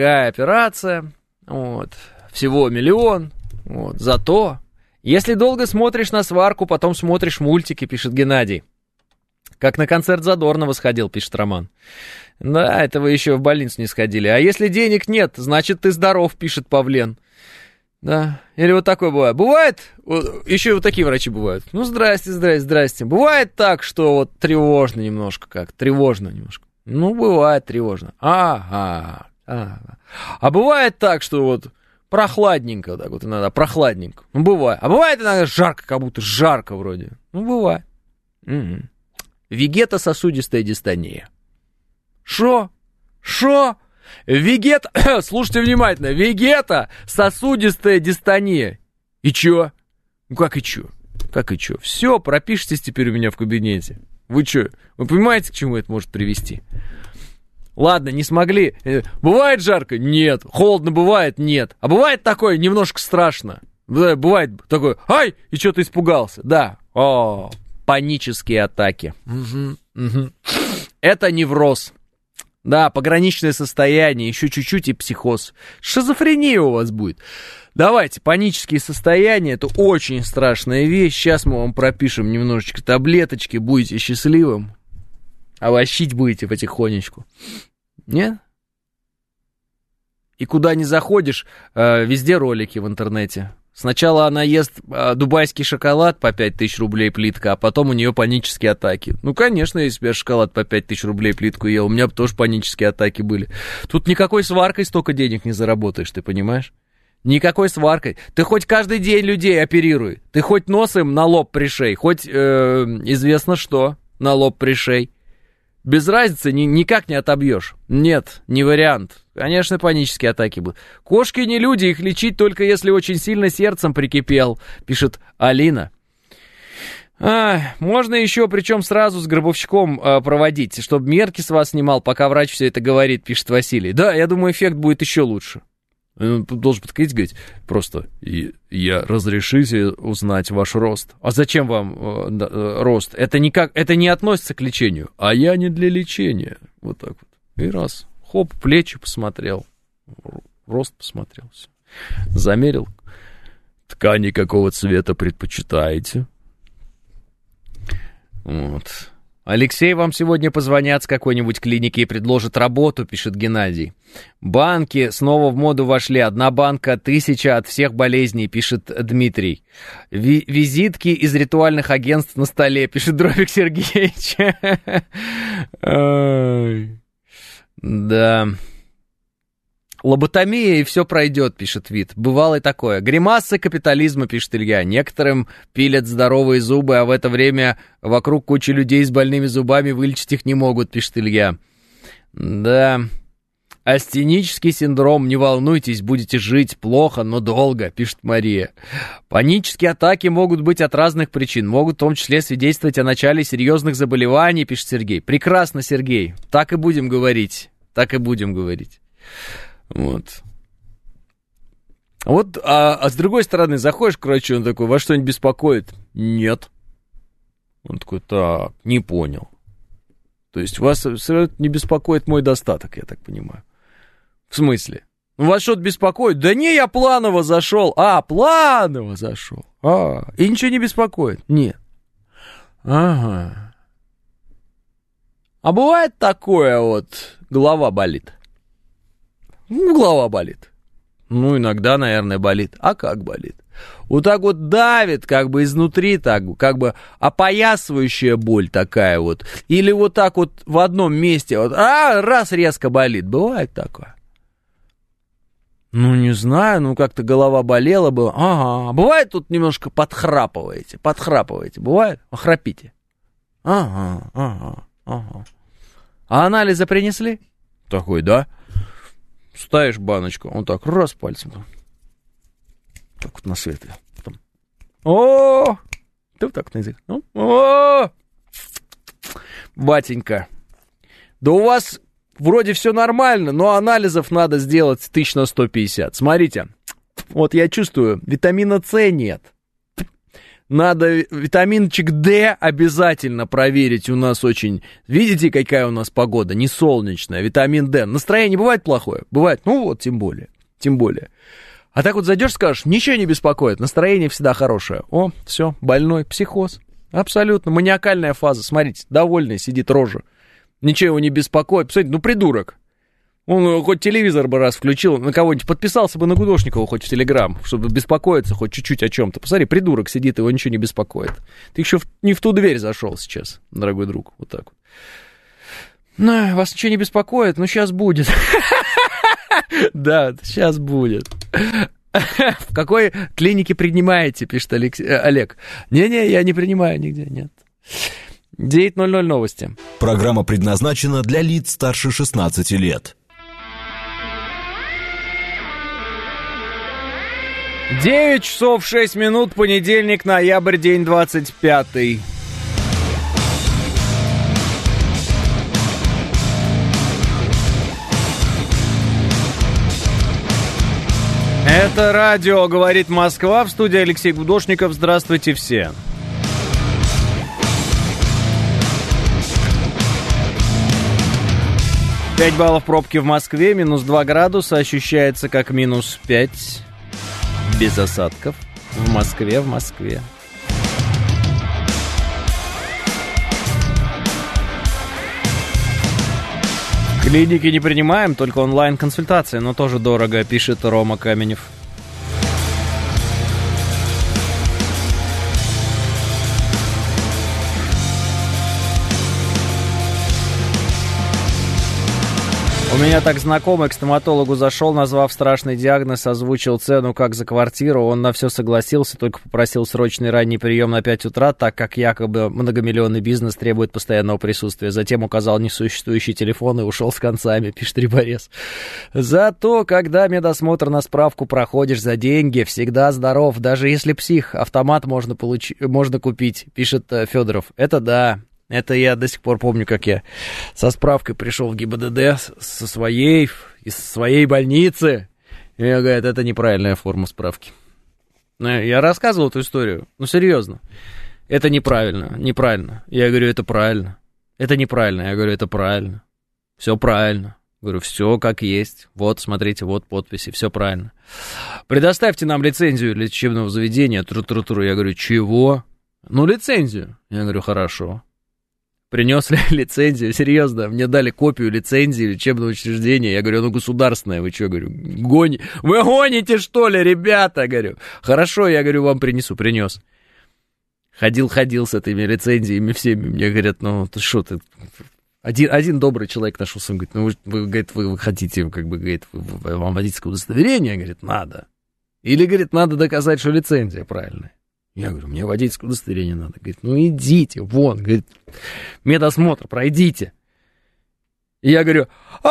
Вот. Всего 1 миллион. Вот. Зато, если долго смотришь на сварку, потом смотришь мультики, пишет Геннадий. Как на концерт Задорнова сходил, пишет Роман. Да, это вы еще в больницу не сходили. А если денег нет, значит ты здоров, пишет Павлен. Да, или вот такое бывает. Бывает, еще и вот такие врачи бывают. Ну, здрасте. Бывает так, что вот тревожно немножко как, Ну, бывает тревожно. А бывает так, что вот прохладненько, так вот иногда, прохладненько. Ну, бывает. А бывает иногда жарко, как будто жарко вроде. Ну, бывает. Вегетососудистая дистония. Шо? Слушайте внимательно. Вегетососудистая дистония. И чё? Ну, как и чё? Все, пропишитесь теперь у меня в кабинете. Вы чё? Вы понимаете, к чему это может привести? Ладно, не смогли. Бывает жарко? Нет. Холодно бывает? Нет. А бывает такое немножко страшно? Бывает такое, ай, и что ты испугался? Да. Панические атаки. Угу. Это невроз. Да, пограничное состояние, еще чуть-чуть и психоз. Шизофрения у вас будет. Давайте, панические состояния, это очень страшная вещь. Сейчас мы вам пропишем немножечко таблеточки, будете счастливым. Овощить будете потихонечку. Нет? И куда ни заходишь, везде ролики в интернете. Сначала она ест дубайский шоколад по 5000 рублей плитка, а потом у нее панические атаки. Ну, конечно, если бы я шоколад по 5000 рублей плитку ел, у меня бы тоже панические атаки были. Тут никакой сваркой столько денег не заработаешь, ты понимаешь? Никакой сваркой. Ты хоть каждый день людей оперируй. Ты хоть нос им на лоб пришей, хоть известно что на лоб пришей. Без разницы никак не отобьешь. Нет, не вариант. Конечно, панические атаки будут. Кошки не люди, их лечить только если очень сильно сердцем прикипел, пишет Алина. Можно еще, причем сразу с гробовщиком проводить, чтобы мерки с вас снимал, пока врач все это говорит, пишет Василий. Да, я думаю, эффект будет еще лучше. Должен подходить и говорить, просто, разрешите узнать ваш рост. А зачем вам рост? Это не относится к лечению. А я не для лечения. Вот так вот. И раз. Хоп, плечи посмотрел. Рост посмотрел. Все. Замерил. Ткани какого цвета предпочитаете? Вот. Алексей, вам сегодня позвонят с какой-нибудь клиники и предложат работу, пишет Геннадий. Банки снова в моду вошли. 1 банка 1000 от всех болезней, пишет Дмитрий. Визитки из ритуальных агентств на столе, пишет Дробик Сергеевич. Да. Лоботомия, и все пройдет, пишет Вит. Бывало и такое. Гримасы капитализма, пишет Илья. Некоторым пилят здоровые зубы, а в это время вокруг куча людей с больными зубами, вылечить их не могут, пишет Илья. Да. Астенический синдром, не волнуйтесь, будете жить плохо, но долго, пишет Мария. Панические атаки могут быть от разных причин, могут в том числе свидетельствовать о начале серьезных заболеваний, пишет Сергей. Прекрасно, Сергей, так и будем говорить, Вот. Вот, а с другой стороны, заходишь к врачу, он такой, вас что-нибудь беспокоит? Нет. Он такой, так, не понял. То есть вас абсолютно не беспокоит мой достаток, я так понимаю. В смысле? Вас что-то беспокоит? Да не, я планово зашел. Планово зашел. И ничего не беспокоит? Нет. Ага. А бывает такое вот, голова болит? Голова болит. Иногда, наверное, болит. А как болит? Вот так вот давит, как бы изнутри, так, как бы опоясывающая боль такая вот. Или вот так вот в одном месте, вот, раз резко болит. Бывает такое? Не знаю, как-то голова болела бы. Ага. Бывает тут немножко подхрапываете? Бывает? Храпите? Ага. А анализы принесли? Такой, да. Ставишь баночку, он так, раз пальцем. Так вот на свет. Потом. Ты вот так вот на язык. Батенька. Да у вас вроде все нормально, но анализов надо сделать 150. Смотрите, вот я чувствую, витамина С нет. Надо витаминчик D обязательно проверить у нас очень. Видите, какая у нас погода? Не солнечная, витамин D. Настроение бывает плохое? Бывает. Тем более. А так вот зайдешь, скажешь, ничего не беспокоит, настроение всегда хорошее. Все, больной, психоз. Абсолютно, маниакальная фаза. Смотрите, довольный сидит рожа. Ничего его не беспокоит. Посмотрите, придурок. Он хоть телевизор бы раз включил, на кого-нибудь подписался бы на Гудошникова хоть в Телеграм, чтобы беспокоиться хоть чуть-чуть о чем-то. Посмотри, придурок сидит, его ничего не беспокоит. Ты еще не в ту дверь зашел сейчас, дорогой друг. Вот так вот. Вас ничего не беспокоит? Сейчас будет. Да, сейчас будет. В какой клинике принимаете, пишет Олег. Не-не, я не принимаю нигде, нет. 9:00 новости. Программа предназначена для лиц старше 16 лет. 9 часов 6 минут, понедельник, ноябрь, день 25. Это радио «Говорит Москва», в студии Алексей Гудошников. Здравствуйте все. «5 баллов пробки в Москве, минус 2 градуса, ощущается как минус 5, без осадков, в Москве. Клиники не принимаем, только онлайн-консультации, но тоже дорого, пишет Рома Каменев. У меня так знакомый к стоматологу зашел, назвав страшный диагноз, озвучил цену как за квартиру. Он на все согласился, только попросил срочный ранний прием на 5 утра, так как якобы многомиллионный бизнес требует постоянного присутствия. Затем указал несуществующий телефон и ушел с концами, пишет Риборез. Зато, когда медосмотр на справку проходишь за деньги, всегда здоров. Даже если псих, автомат можно купить, пишет Федоров. Это да. Это я до сих пор помню, как я со справкой пришел в ГИБДД из своей больницы. И мне говорят, это неправильная форма справки. Я рассказывал эту историю, серьезно. Это неправильно. Я говорю, это правильно. Это неправильно. Я говорю, это правильно. Все правильно. Говорю, все как есть. Вот, смотрите, вот подписи, все правильно. Предоставьте нам лицензию лечебного заведения. Тру-тру-тру. Я говорю, чего? Лицензию. Я говорю, хорошо. Принес лицензию, серьезно, мне дали копию лицензии лечебного учреждения. Я говорю, государственная, вы что, говорю, вы гоните, что ли, ребята, говорю. Хорошо, я говорю, вам принес. Ходил с этими лицензиями всеми, мне говорят, ты что, ты Один добрый человек нашелся, он говорит, ну, вы хотите, как бы, говорит, вам водительское удостоверение? Говорит, надо. Или, говорит, надо доказать, что лицензия правильная. Я говорю, мне водительское удостоверение надо. Говорит, ну, идите, вон, говорит, медосмотр пройдите. И я говорю,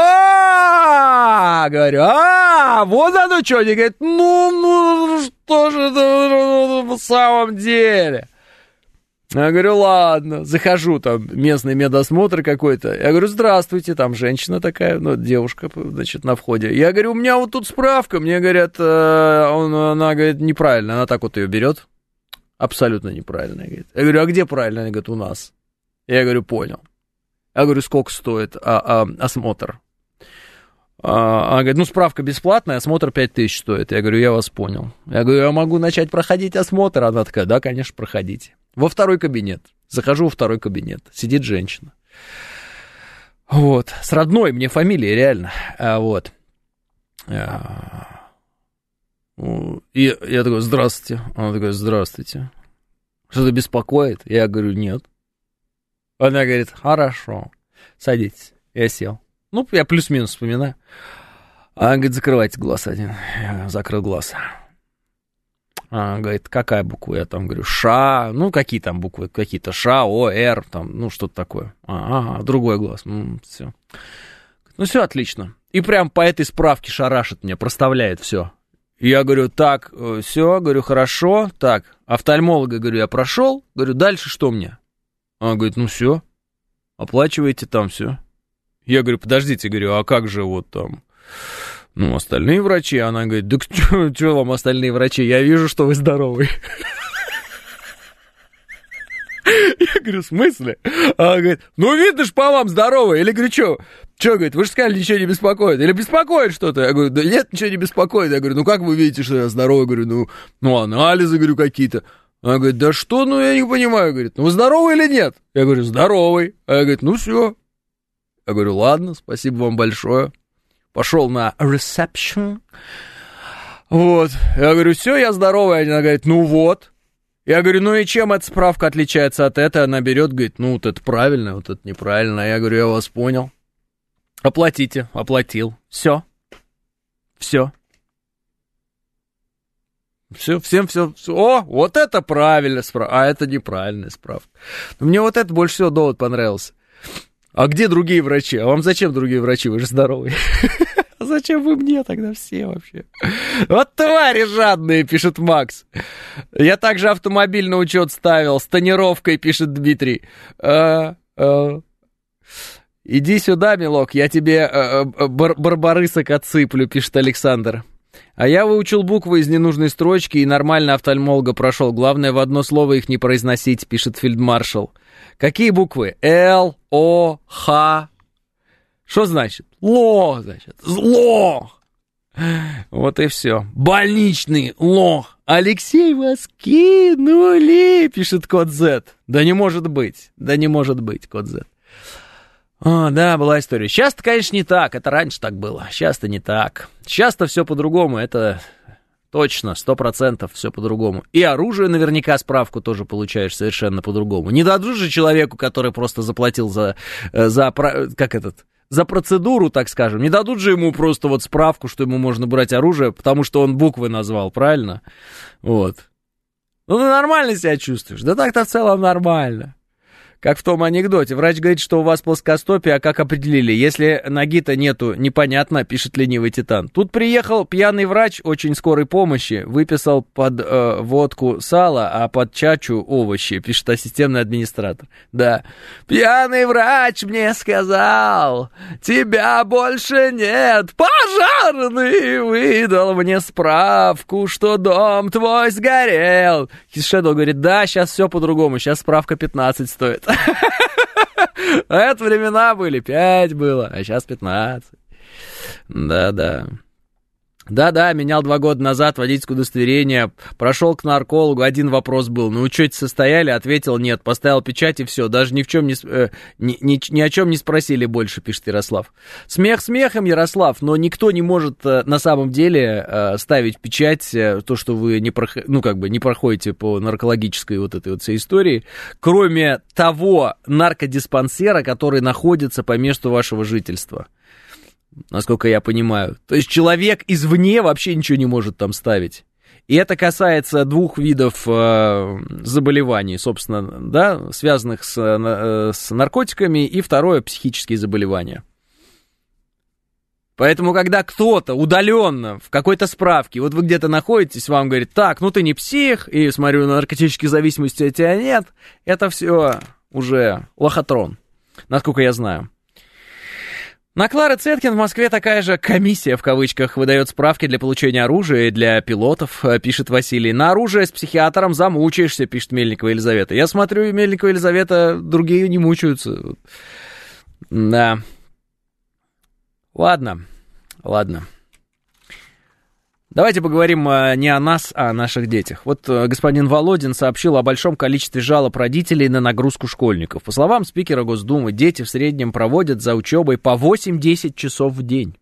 вот оно что, они говорят, ну, что же это в самом деле? Я говорю, ладно, захожу, там, местный медосмотр какой-то. Я говорю, здравствуйте, там женщина такая, ну, девушка, значит, на входе. Я говорю, у меня вот тут справка, мне говорят, она говорит, неправильно, она так вот ее берет. Абсолютно неправильно, говорит. Я говорю, а где правильно? Она говорит, у нас. Я говорю, понял. Я говорю, сколько стоит осмотр? Она говорит, ну, справка бесплатная, осмотр 5000 стоит. Я говорю, я вас понял. Я говорю, я могу начать проходить осмотр? Она такая, да, конечно, проходите. Во второй кабинет. Захожу во второй кабинет. Сидит женщина. Вот. С родной мне фамилией, реально. Вот. И я такой, здравствуйте. Она такая, здравствуйте. Что-то беспокоит? Я говорю, нет. Она говорит, хорошо, садитесь. Я сел. Ну, я плюс-минус вспоминаю. Она говорит, закрывайте глаз один. Я закрыл глаз. Она говорит, какая буква? Я там говорю, Ш. Ну, какие там буквы? Какие-то Ш, О, Р, там, ну, что-то такое. Другой глаз. Все. Ну, все отлично. И прям по этой справке шарашит мне, проставляет все. Я говорю, так, все, говорю, хорошо. Так, офтальмолога, говорю, я прошел. Говорю, дальше что мне? Она говорит, ну все, оплачиваете там все. Я говорю, подождите, говорю, а как же вот там, ну, остальные врачи? Она говорит, да что вам остальные врачи? Я вижу, что вы здоровый. Я говорю, в смысле? Она говорит, ну, видно ж по вам здоровый. Или говорю, что, говорит, вы же сказали, ничего не беспокоит. Или беспокоит что-то? Я говорю, да нет, ничего не беспокоит. Я говорю, ну, как вы видите, что я здоровый? Говорю, ну, анализы, говорю, какие-то. Она говорит, да что, ну, я не понимаю. Говорит, ну, вы здоровый или нет? Я говорю, здоровый. Она говорит, ну, все. Я говорю, ладно, спасибо вам большое. Пошел на reception. Вот. Я говорю, все, я здоровый. Она говорит, ну, вот. Я говорю, ну, и чем эта справка отличается от этой? Она берет, говорит, ну, вот это правильно, вот это неправильно. Я говорю, я вас понял. Оплатите. Оплатил. Все. Все. Всем все. О, вот это правильная справка, а это неправильная справка. Но мне вот это больше всего довод понравился. А где другие врачи? А вам зачем другие врачи? Вы же здоровые. А зачем вы мне тогда все вообще? Вот твари жадные, пишет Макс. Я также автомобиль на учет ставил с тонировкой, пишет Дмитрий. Иди сюда, милок, я тебе барбарысок отсыплю, пишет Александр. А я выучил буквы из ненужной строчки и нормально офтальмолога прошел. Главное, в одно слово их не произносить, пишет фельдмаршал. Какие буквы? Л, О, Х. Что значит? Лох, значит. Лох. Вот и все. Больничный лох. Алексей, вас кинули, пишет код Z. Да не может быть. Да не может быть, код Z. Да, была история. Сейчас-то, конечно, не так. Это раньше так было. Сейчас-то не так. Сейчас-то все по-другому. Это точно, 100% все по-другому. И оружие наверняка справку тоже получаешь совершенно по-другому. Не дадут же человеку, который просто заплатил за процедуру, так скажем. Не дадут же ему просто вот справку, что ему можно брать оружие, потому что он буквы назвал, правильно? Вот. Ну, ты нормально себя чувствуешь? Да так-то в целом нормально. Как в том анекдоте. Врач говорит, что у вас плоскостопие, а как определили? Если ноги-то нету, непонятно, пишет ленивый Титан. Тут приехал пьяный врач очень скорой помощи, выписал под водку сало, а под чачу овощи, пишет ассистентный администратор. Да. Пьяный врач мне сказал, тебя больше нет. Пожарный выдал мне справку, что дом твой сгорел. Хисшедо говорит, да, сейчас все по-другому, сейчас справка 15 стоит. А это времена были, 5 было, а сейчас 15. Да-да. Да-да, менял 2 года назад водительское удостоверение, прошел к наркологу, один вопрос был, на учете состояли, ответил нет, поставил печать и все, даже ни о чем не спросили больше, пишет Ярослав. Смех смехом, Ярослав, но никто не может на самом деле ставить печать, то, что вы не проходите по наркологической вот этой вот всей истории, кроме того наркодиспансера, который находится по месту вашего жительства. Насколько я понимаю. То есть человек извне вообще ничего не может там ставить. И это касается 2 видов заболеваний, собственно, да, связанных с наркотиками, и второе — психические заболевания. Поэтому, когда кто-то удаленно в какой-то справке, вот вы где-то находитесь, вам говорит, так, ну ты не псих, и смотрю, на наркотические зависимости у тебя нет, это все уже лохотрон, насколько я знаю. На Клары Цеткин в Москве такая же «комиссия» в кавычках выдает справки для получения оружия и для пилотов, пишет Василий. На оружие с психиатром замучаешься, пишет Мельникова Елизавета. Я смотрю, Мельникова Елизавета, другие не мучаются. Да. Ладно. Давайте поговорим не о нас, а о наших детях. Вот господин Володин сообщил о большом количестве жалоб родителей на нагрузку школьников. По словам спикера Госдумы, дети в среднем проводят за учебой по 8-10 часов в день.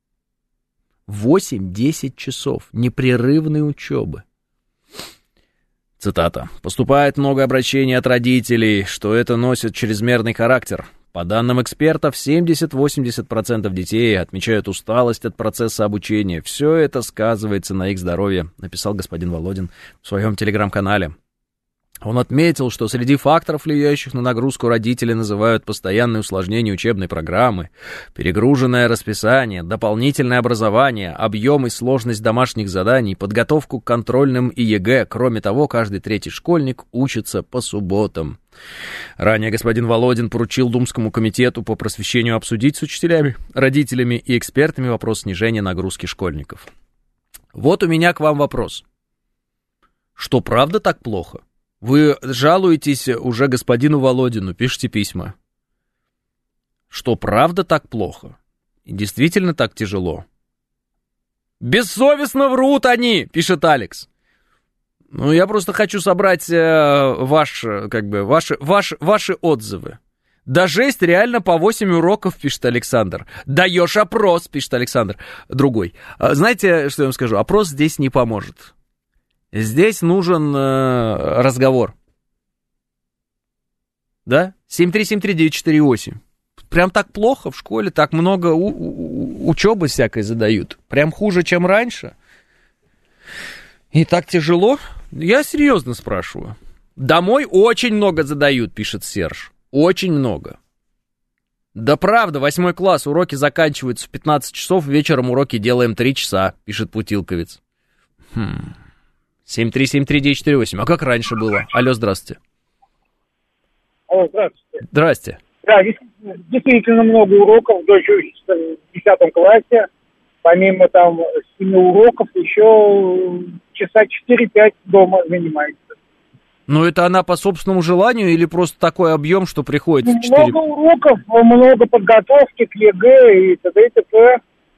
8-10 часов непрерывной учебы. Цитата. «Поступает много обращений от родителей, что это носит чрезмерный характер. По данным экспертов, 70-80% детей отмечают усталость от процесса обучения. Все это сказывается на их здоровье», написал господин Володин в своем телеграм-канале. Он отметил, что среди факторов, влияющих на нагрузку, родители называют постоянное усложнение учебной программы, перегруженное расписание, дополнительное образование, объем и сложность домашних заданий, подготовку к контрольным и ЕГЭ. Кроме того, каждый 3-й школьник учится по субботам. Ранее господин Володин поручил Думскому комитету по просвещению обсудить с учителями, родителями и экспертами вопрос снижения нагрузки школьников. Вот у меня к вам вопрос. Что, правда так плохо? Вы жалуетесь уже господину Володину, пишите письма. Что, правда так плохо? И действительно так тяжело? Бессовестно врут они, пишет Алекс. Ну, я просто хочу собрать ваши отзывы. Да жесть, реально по 8 уроков, пишет Александр. Даешь опрос, пишет Александр. Другой. Знаете, что я вам скажу? Опрос здесь не поможет. Здесь нужен разговор. Да? 7373948. Прям так плохо в школе, так много учебы всякой задают. Прям хуже, чем раньше. И так тяжело. Я серьезно спрашиваю. Домой очень много задают, пишет Серж. Очень много. Да правда, 8 класс, уроки заканчиваются в 15 часов, вечером уроки делаем 3 часа, пишет Путилковец. 7373948. А как раньше было? Алло, здравствуйте. Алло, здравствуйте. Здрасте. Да, действительно много уроков. Дочь учится в 10 классе. Помимо там 7 уроков, еще часа 4-5 дома занимается. Ну, это она по собственному желанию или просто такой объем, что приходится 4... Много уроков, много подготовки к ЕГЭ и т.д. и т.п.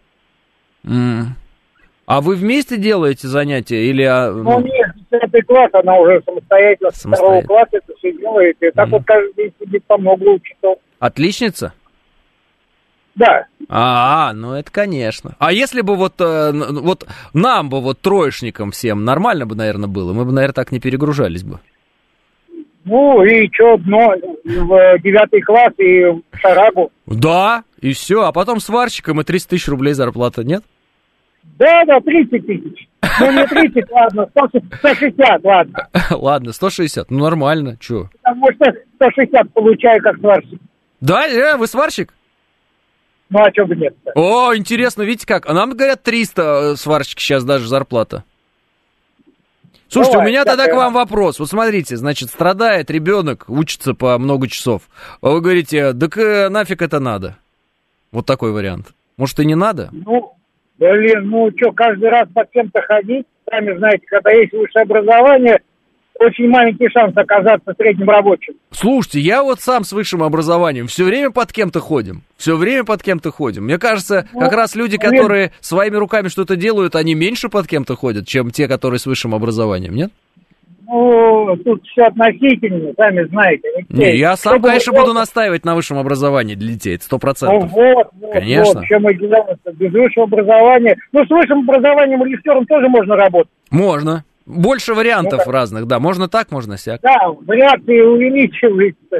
А вы вместе делаете занятия или... Ну, нет, 10 класс, она уже самостоятельно с 2 класса это все делает. И так вот каждый день сидит по много часов. Отличница? Да. Ну это конечно. А если бы вот нам бы, вот троечникам всем, нормально бы, наверное, было? Мы бы, наверное, так не перегружались бы. Ну, и что, в 9 класс и в шарагу. Да, и все. А потом сварщиком и 300 тысяч рублей зарплата, нет? Да, 30 тысяч. Ну, не 30, ладно, 160, ладно. Ладно, 160, ну нормально, чё? Потому что 160 получаю как сварщик. Да, вы сварщик? Ну, а чё бы нет-то? О, интересно, видите как? А нам говорят 300 сварщики сейчас даже зарплата. Слушайте, у меня тогда к вам вопрос. Вот смотрите, значит, страдает ребенок, учится по много часов. А вы говорите, так нафиг это надо? Вот такой вариант. Может, и не надо? Ну, блин, каждый раз по кем-то ходить. Сами знаете, когда есть высшее образование, очень маленький шанс оказаться средним рабочим. Слушайте, я вот сам с высшим образованием все время под кем-то ходим. Мне кажется, как раз люди, которые своими руками что-то делают, они меньше под кем-то ходят, чем те, которые с высшим образованием, нет? Ну, тут все относительно, сами знаете. Не, я сам, конечно, буду настаивать на высшем образовании для детей, это 100%. Ну, вот, конечно. Вот, чем мы делаем, без высшего образования. Ну, с высшим образованием режиссером тоже можно работать. Можно. Больше вариантов разных, да. Можно так, можно сяк. Да, вариации увеличиваются.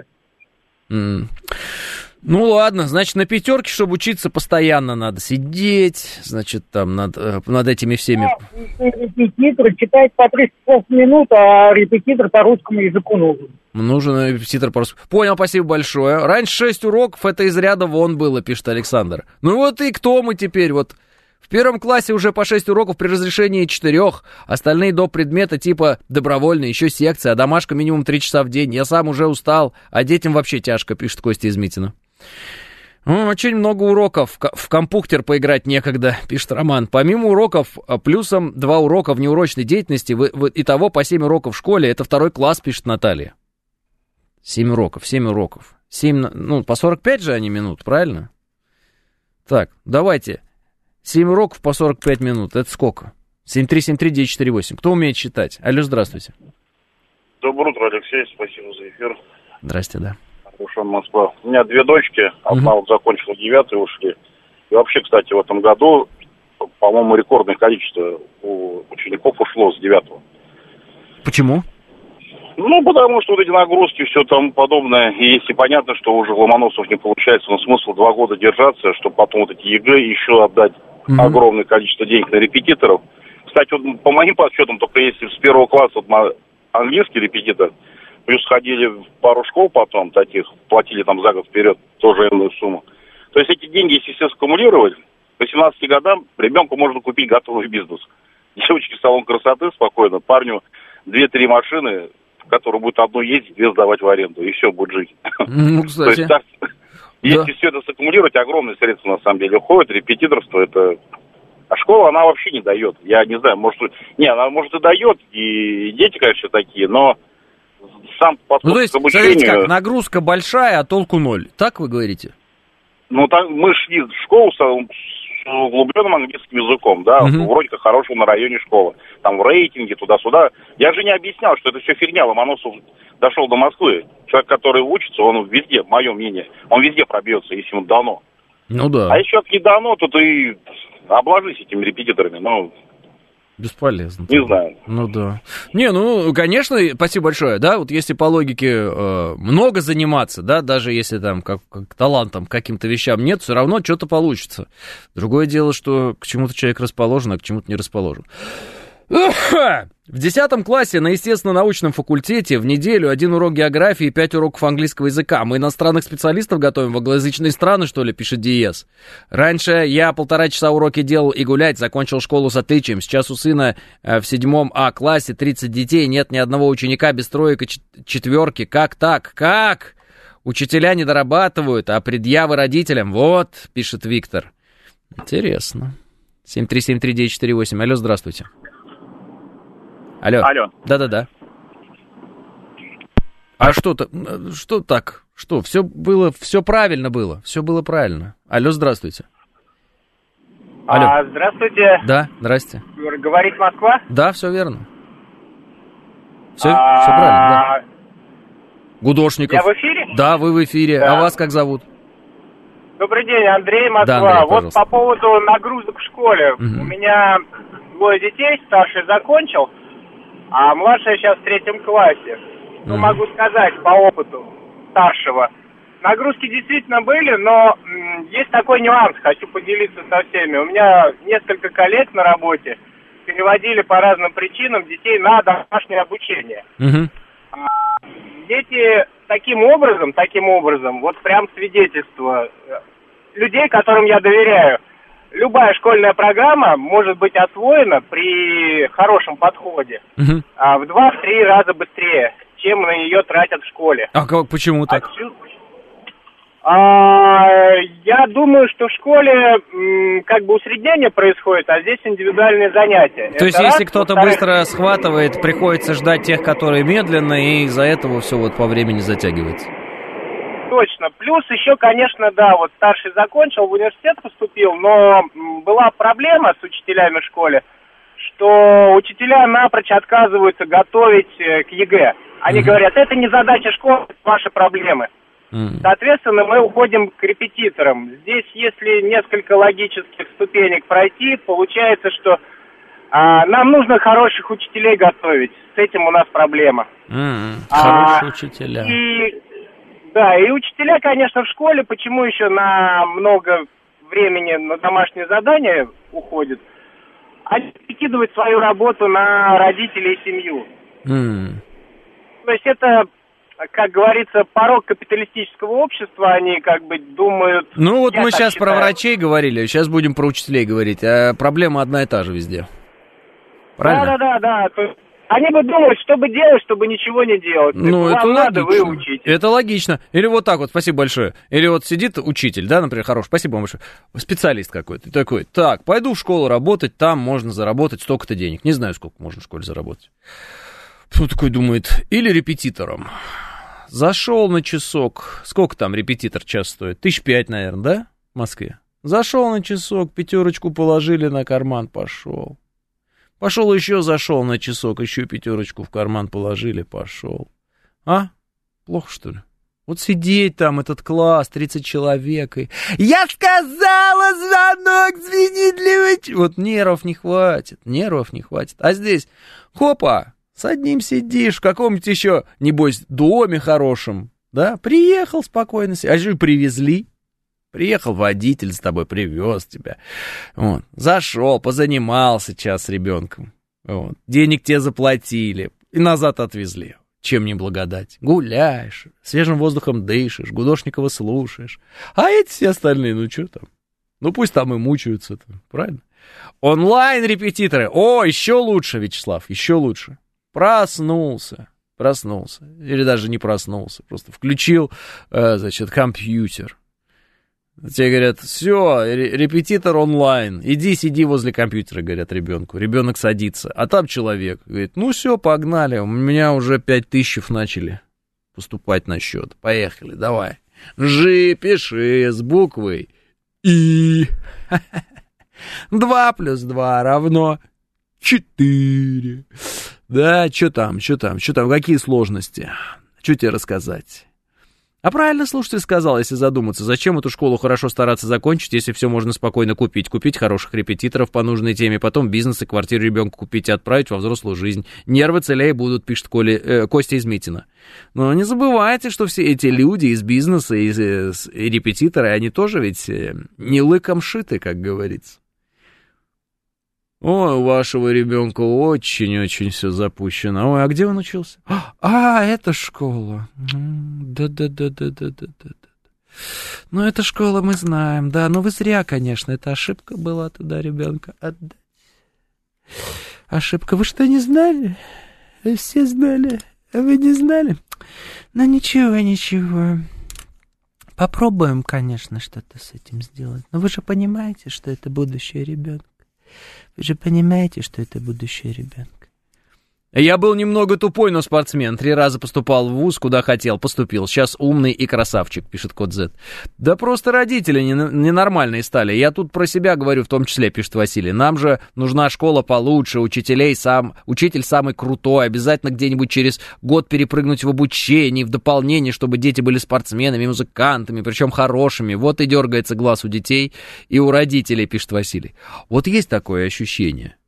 Ну ладно, значит, на пятерке, чтобы учиться, постоянно надо сидеть, значит, там над этими всеми... Да, репетитор читает по 30 слов в минуту, а репетитор по русскому языку нужен. Нужен репетитор по русскому. Понял, спасибо большое. Раньше 6 уроков, это из ряда вон было, пишет Александр. Ну вот и кто мы теперь, вот... В первом классе уже по 6 уроков при разрешении 4, остальные доп. Предметы типа добровольные, еще секция, а домашка минимум 3 часа в день. Я сам уже устал, а детям вообще тяжко, пишет Костя из Митина. Очень много уроков, в компьютер поиграть некогда, пишет Роман. Помимо уроков, плюсом 2 урока внеурочной деятельности, итого по 7 уроков в школе, это 2 класс, пишет Наталья. 7 уроков. 7, по 45 же они минут, правильно? Так, давайте. 7 уроков по 45 минут. Это сколько? 7373948. Кто умеет считать? Алло, здравствуйте. Доброе утро, Алексей. Спасибо за эфир. Здрасте, да. Рушан, Москва. У меня 2 дочки. Одна вот закончила 9 ушли. И вообще, кстати, в этом году, по-моему, рекордное количество учеников ушло с 9. Почему? Ну, потому что вот эти нагрузки, все тому подобное. И если понятно, что уже Ломоносов не получается, но смысл 2 года держаться, чтобы потом вот эти ЕГЭ еще отдать огромное количество денег на репетиторов. Кстати, вот по моим подсчетам, только если с 1 класса вот английский репетитор, плюс ходили в пару школ потом таких, платили там за год вперед тоже иную сумму. То есть эти деньги, если все скумулировать, к 18 годам ребенку можно купить готовый бизнес. Девочке салон красоты спокойно, парню 2-3 машины, в которую будет одну ездить, 2 сдавать в аренду, и все, будет жить. Ну, кстати. То есть, если все это саккумулировать, огромные средства на самом деле уходят, репетиторство это... А школа, она вообще не дает. Я не знаю, она может и дает, и дети, конечно, такие, но сам подход то есть, к обучению... смотрите как, нагрузка большая, а толку 0. Так вы говорите? Ну, так, мы шли в школу с углубленным английским языком, да, вроде как хорошего на районе школы. Там в рейтинге, туда-сюда. Я же не объяснял, что это все фигня. Ломоносов дошел до Москвы. Человек, который учится, он везде, мое мнение, он везде пробьется, если ему дано. Ну да. А если не дано, то ты обложись этими репетиторами, Бесполезно. Не знаю. Ну да. Не, конечно, спасибо большое, да, вот если по логике много заниматься, да, даже если там как талантом каким-то вещам нет, все равно что-то получится. Другое дело, что к чему-то человек расположен, а к чему-то не расположен. В 10 классе на естественно-научном факультете в неделю 1 урок географии и 5 уроков английского языка. Мы иностранных специалистов готовим в англоязычные страны, что ли, пишет Диез. Раньше я 1,5 часа уроки делал и гулять, закончил школу с отличием. Сейчас у сына в 7 классе 30 детей, нет ни одного ученика без 3 и 4. Как так? Как? Учителя не дорабатывают, а предъявы родителям. Вот, пишет Виктор. Интересно. 7373948. Алло, здравствуйте. Алло. Да-да-да. А что так? Что, все правильно было? Все было правильно. Алло, здравствуйте. Алло. Здравствуйте. Да, здрасте. Говорит Москва? Да, все верно. Все правильно, да. Гудошников. Я в эфире? Да, вы в эфире. Да. А вас как зовут? Добрый день, Андрей, Москва. Да, Андрей, вот по поводу нагрузок в школе. У меня 2 детей, старший закончил, а младшая сейчас в 3 классе. Могу сказать по опыту старшего. Нагрузки действительно были, но есть такой нюанс, хочу поделиться со всеми. У меня несколько коллег на работе переводили по разным причинам детей на домашнее обучение. Дети таким образом, вот прям свидетельство людей, которым я доверяю. Любая школьная программа может быть освоена при хорошем подходе в 2-3 раза быстрее, чем на нее тратят в школе. А почему так? Я думаю, что в школе как бы усреднение происходит, а здесь индивидуальные занятия. То есть, если кто-то быстро схватывает, приходится ждать тех, которые медленно, и из-за этого все вот по времени затягивается. Точно. Плюс еще, конечно, да, вот старший закончил, в университет поступил, но была проблема с учителями в школе, что учителя напрочь отказываются готовить к ЕГЭ. Они говорят, это не задача школы, это ваши проблемы. Соответственно, мы уходим к репетиторам. Здесь, если несколько логических ступенек пройти, получается, что нам нужно хороших учителей готовить. С этим у нас проблема. Хорошие учителя. И учителя, конечно, в школе, почему еще на много времени на домашние задания уходят, они перекидывают свою работу на родителей и семью. То есть это, как говорится, порог капиталистического общества, они как бы думают... Ну вот мы сейчас про врачей говорили, сейчас будем про учителей говорить, а проблема одна и та же везде. Правильно? Да. То есть они бы думали, что бы делать, чтобы ничего не делать. Ну, это надо логично. выучить. Это логично. Или вот так вот, спасибо большое. Или вот сидит учитель, да, например, хороший, спасибо вам большое, специалист какой-то, такой, так, пойду в школу работать, там можно заработать столько-то денег. Не знаю, сколько можно в школе заработать. Кто такой думает, или репетитором. Зашел на часок, сколько там репетитор час стоит? 5 наверное, да, в Москве? Зашел на часок, 5 положили на карман, пошел. Пошел еще, зашел на часок, еще 5 в карман положили, пошел. А? Плохо, что ли? Вот сидеть там, этот класс, 30 человек, и... Я сказала, звонок звенит ли вы... Вот нервов не хватит. А здесь, хопа, с одним сидишь, в каком-нибудь еще, небось, доме хорошем, да? Приехал спокойно, а же привезли. Приехал водитель с тобой, привез тебя. Вот. Зашел, позанимался час с ребенком. Вот. Денег тебе заплатили и назад отвезли. Чем не благодать? Гуляешь, свежим воздухом дышишь, Гудошникова слушаешь. А эти все остальные, ну что там? Ну пусть там и мучаются, правильно? Онлайн-репетиторы. О, еще лучше, Вячеслав, еще лучше. Проснулся. Или даже не проснулся, просто включил, компьютер. Тебе говорят, все, репетитор онлайн, иди сиди возле компьютера, говорят ребенку. Ребенок садится, а там человек говорит, ну все, погнали, у меня уже 5000 начали поступать на счет, поехали, давай. Пиши с буквой И. 2 + 2 равно 4. Да, что там, какие сложности? Что тебе рассказать? А правильно слушатель сказал, если задуматься, зачем эту школу хорошо стараться закончить, если все можно спокойно купить. Купить хороших репетиторов по нужной теме, потом бизнес и квартиру ребенку купить и отправить во взрослую жизнь. Нервы целее будут, пишет Костя из Митина. Но не забывайте, что все эти люди из бизнеса и репетиторы, они тоже ведь не лыком шиты, как говорится. Ой, у вашего ребенка очень-очень все запущено. Ой, а где он учился? Это школа. Да. Ну, это школа, мы знаем, да. Но вы зря, конечно, это ошибка была туда ребенка отдать. Ошибка. Вы что, не знали? Вы все знали. А вы не знали? Ну, ничего. Попробуем, конечно, что-то с этим сделать. Но вы же понимаете, что это будущее ребенка. Вы же понимаете, что это будущее ребенка. Я был немного тупой, но спортсмен. 3 раза поступал в вуз, куда хотел, поступил. Сейчас умный и красавчик, пишет Код Z. Да просто родители ненормальные стали. Я тут про себя говорю, в том числе, пишет Василий. Нам же нужна школа получше, учитель самый крутой. Обязательно где-нибудь через год перепрыгнуть в обучении, в дополнение, чтобы дети были спортсменами, музыкантами, причем хорошими. Вот и дергается глаз у детей и у родителей, пишет Василий. Вот есть такое ощущение.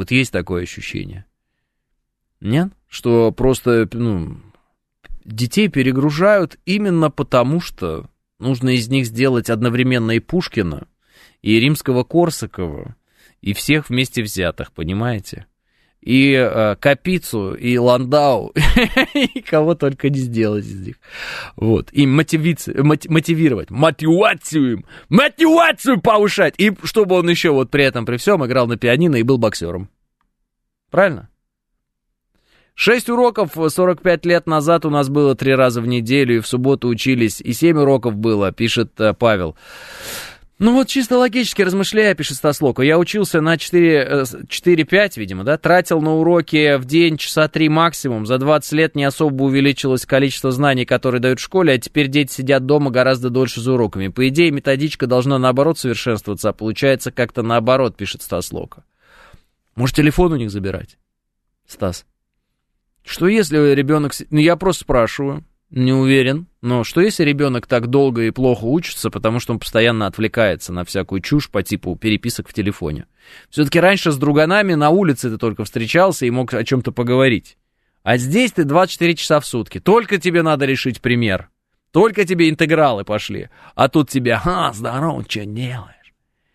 Нет? Что просто, детей перегружают именно потому, что нужно из них сделать одновременно и Пушкина, и Римского-Корсакова, и всех вместе взятых, понимаете? И Капицу, и Ландау, и кого только не сделать из них. Вот. И мотивировать, мотивацию повышать, и чтобы он еще вот при этом, при всем играл на пианино и был боксером. Правильно? 6 уроков 45 лет назад у нас было 3 раза в неделю, и в субботу учились, и 7 уроков было, пишет Павел. Ну вот чисто логически размышляя, пишет Стас Локо, я учился на 4-5, видимо, да, тратил на уроки в день часа 3 максимум, за 20 лет не особо увеличилось количество знаний, которые дают в школе, а теперь дети сидят дома гораздо дольше за уроками. По идее, методичка должна наоборот совершенствоваться, а получается как-то наоборот, пишет Стас Локо. Может, телефон у них забирать, Стас? Что если ребенок... Ну, я просто спрашиваю. Не уверен, но что если ребенок так долго и плохо учится, потому что он постоянно отвлекается на всякую чушь по типу переписок в телефоне? Все-таки раньше с друганами на улице ты только встречался и мог о чем-то поговорить. А здесь ты 24 часа в сутки. Только тебе надо решить пример. Только тебе интегралы пошли. А тут тебе, здорово, что делаешь?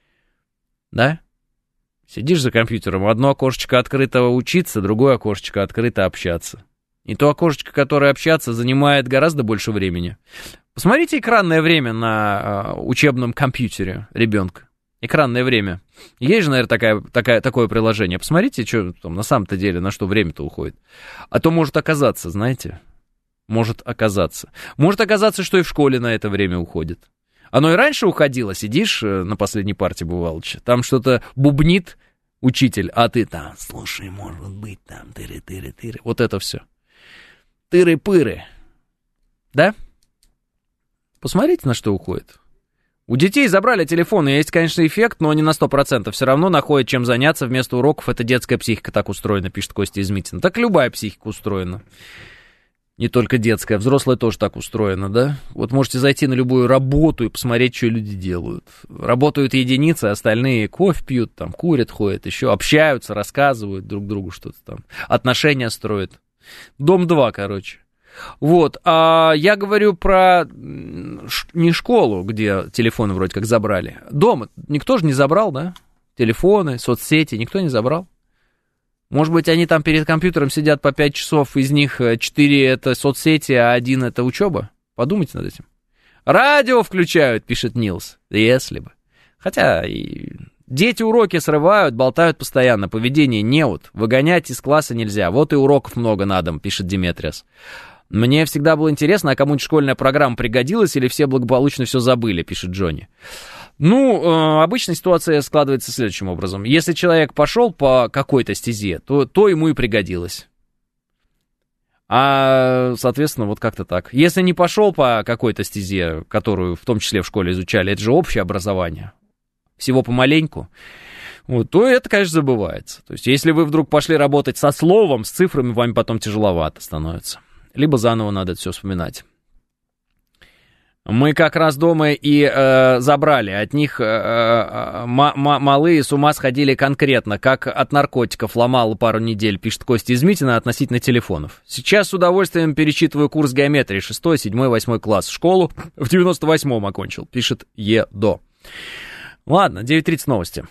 Да? Сидишь за компьютером, одно окошечко открыто учиться, другое окошечко открыто общаться. И то окошечко, которое общаться, занимает гораздо больше времени. Посмотрите экранное время на учебном компьютере ребенка. Экранное время. Есть же, наверное, такое приложение. Посмотрите, что там на самом-то деле, на что время-то уходит. А то может оказаться, знаете, может оказаться, что и в школе на это время уходит. Оно и раньше уходило. Сидишь на последней парте, бывалочи, там что-то бубнит учитель, а ты там, слушай, может быть, там, тыры-тыры-тыры. Вот это все. Тыры-пыры. Да? Посмотрите, на что уходит. У детей забрали телефоны, есть, конечно, эффект, но не на 100%. Все равно находят чем заняться вместо уроков. Это детская психика так устроена, пишет Костя из Митина. Так любая психика устроена. Не только детская, взрослая тоже так устроена, да? Вот можете зайти на любую работу и посмотреть, что люди делают. Работают единицы, остальные кофе пьют, там, курят, ходят, еще общаются, рассказывают друг другу что-то там. Отношения строят. Дом 2, короче. Вот, а я говорю про не школу, где телефоны вроде как забрали. Дома никто же не забрал, да? Телефоны, соцсети, никто не забрал. Может быть, они там перед компьютером сидят по 5 часов, из них 4 это соцсети, а 1 это учеба? Подумайте над этим. Радио включают, пишет Нилс. Если бы. Хотя и... Дети уроки срывают, болтают постоянно, поведение неуд, выгонять из класса нельзя, вот и уроков много на дом, пишет Диметриас. Мне всегда было интересно, а кому-нибудь школьная программа пригодилась или все благополучно все забыли, пишет Джонни. Ну, обычно ситуация складывается следующим образом. Если человек пошел по какой-то стезе, то ему и пригодилось. А, соответственно, вот как-то так. Если не пошел по какой-то стезе, которую в том числе в школе изучали, это же общее образование, всего помаленьку, вот, то это, конечно, забывается. То есть, если вы вдруг пошли работать со словом, с цифрами, вам потом тяжеловато становится. Либо заново надо это все вспоминать. Мы как раз дома и забрали. От них малые с ума сходили конкретно, как от наркотиков ломало пару недель, пишет Костя из Митина, относительно телефонов. Сейчас с удовольствием перечитываю курс геометрии 6, 7, 8 класс. Школу в 98-м окончил, пишет Едо. Ладно, 9:30 новости.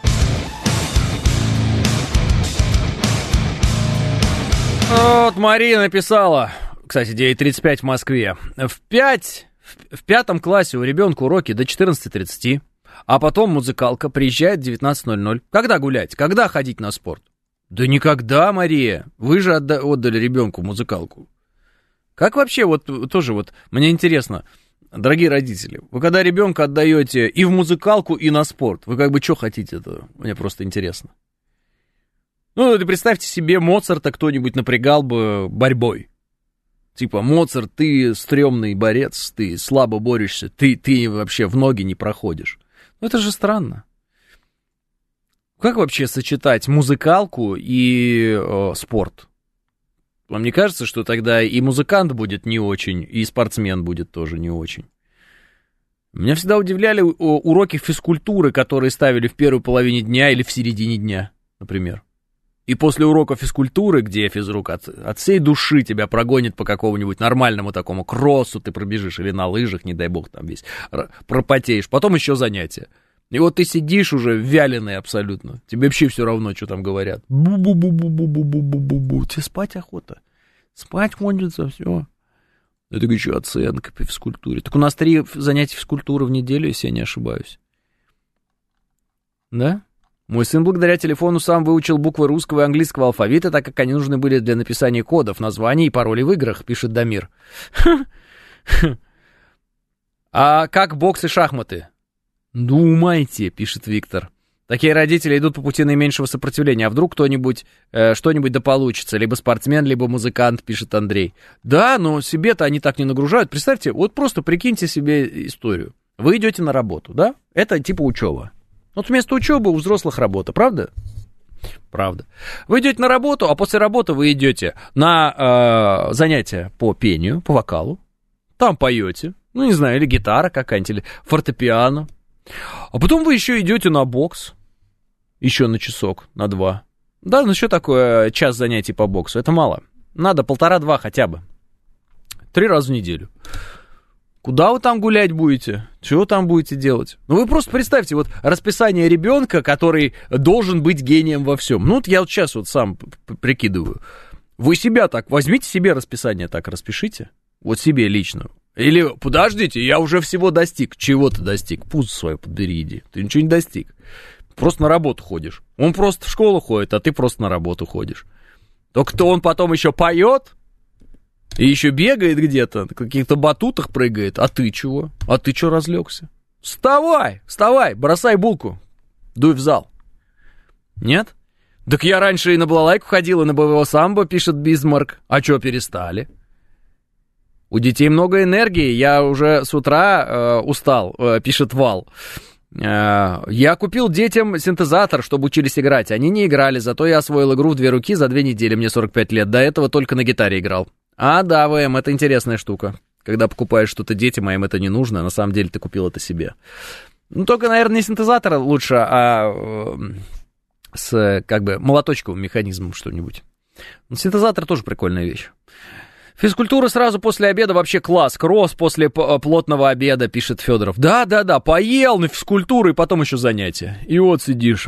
Вот Мария написала, кстати, 9:35 в Москве. В 5 классе у ребенка уроки до 14:30, а потом музыкалка приезжает в 19:00. Когда гулять? Когда ходить на спорт? Да никогда, Мария. Вы же отдали ребенку музыкалку. Как вообще, вот тоже вот, мне интересно, дорогие родители, вы когда ребенка отдаете и в музыкалку, и на спорт, вы как бы что хотите? Это мне просто интересно. Ну, представьте себе, Моцарта кто-нибудь напрягал бы борьбой. Типа, Моцарт, ты стрёмный борец, ты слабо борешься, ты вообще в ноги не проходишь. Ну, это же странно. Как вообще сочетать музыкалку и спорт? Вам не кажется, что тогда и музыкант будет не очень, и спортсмен будет тоже не очень? Меня всегда удивляли уроки физкультуры, которые ставили в первой половине дня или в середине дня, например. И после урока физкультуры, где физрук от всей души тебя прогонит по какому-нибудь нормальному такому кроссу, ты пробежишь, или на лыжах, не дай бог, там весь пропотеешь, потом еще занятия. И вот ты сидишь уже вяленый абсолютно, тебе вообще все равно, что там говорят. Бу-бу-бу-бу-бу-бу-бу-бу-бу, тебе спать охота, спать хочется, все. Это еще оценка по физкультуре. Так у нас 3 занятия физкультуры в неделю, если я не ошибаюсь. Да? Мой сын благодаря телефону сам выучил буквы русского и английского алфавита, так как они нужны были для написания кодов, названий и паролей в играх, пишет Дамир. А как бокс и шахматы? Думайте, пишет Виктор. Такие родители идут по пути наименьшего сопротивления. А вдруг кто-нибудь что-нибудь да получится? Либо спортсмен, либо музыкант, пишет Андрей. Да, но себе-то они так не нагружают. Представьте, вот просто прикиньте себе историю. Вы идете на работу, да? Это типа учеба. Вот вместо учебы у взрослых работа, правда? Правда. Вы идете на работу, а после работы вы идете на занятия по пению, по вокалу. Там поете. Ну, не знаю, или гитара какая-нибудь, или фортепиано. А потом вы еще идете на бокс. Еще на часок, на 2. Да, ну что такое час занятий по боксу? Это мало. Надо 1,5-2 хотя бы. 3 раза в неделю. Куда вы там гулять будете? Чего там будете делать? Ну, вы просто представьте, вот расписание ребенка, который должен быть гением во всем. Ну, вот я вот сейчас вот сам прикидываю. Вы себя так, возьмите себе расписание так, распишите. Вот себе лично. Или, подождите, я уже всего достиг. Чего ты достиг? Пузо свое подбери, иди. Ты ничего не достиг. Просто на работу ходишь. Он просто в школу ходит, а ты просто на работу ходишь. Только-то он потом еще поет, и еще бегает где-то, на каких-то батутах прыгает. А ты чего? А ты что разлегся? Вставай, вставай, бросай булку, дуй в зал. Нет? Так я раньше и на балалайку ходил, и на БВО самбо, пишет Бисмарк. А что перестали? У детей много энергии, я уже с утра устал, пишет Вал. Я купил детям синтезатор, чтобы учились играть. Они не играли, зато я освоил игру в 2 руки за 2 недели, мне 45 лет. До этого только на гитаре играл. А, да, ВМ, это интересная штука. Когда покупаешь что-то детям, а им это не нужно, на самом деле ты купил это себе. Ну, только, наверное, не синтезатор лучше, а с, как бы, молоточковым механизмом что-нибудь. Но синтезатор тоже прикольная вещь. Физкультура сразу после обеда вообще класс. Кросс после плотного обеда, пишет Федоров. Да, поел на физкультуру и потом еще занятия. И вот сидишь.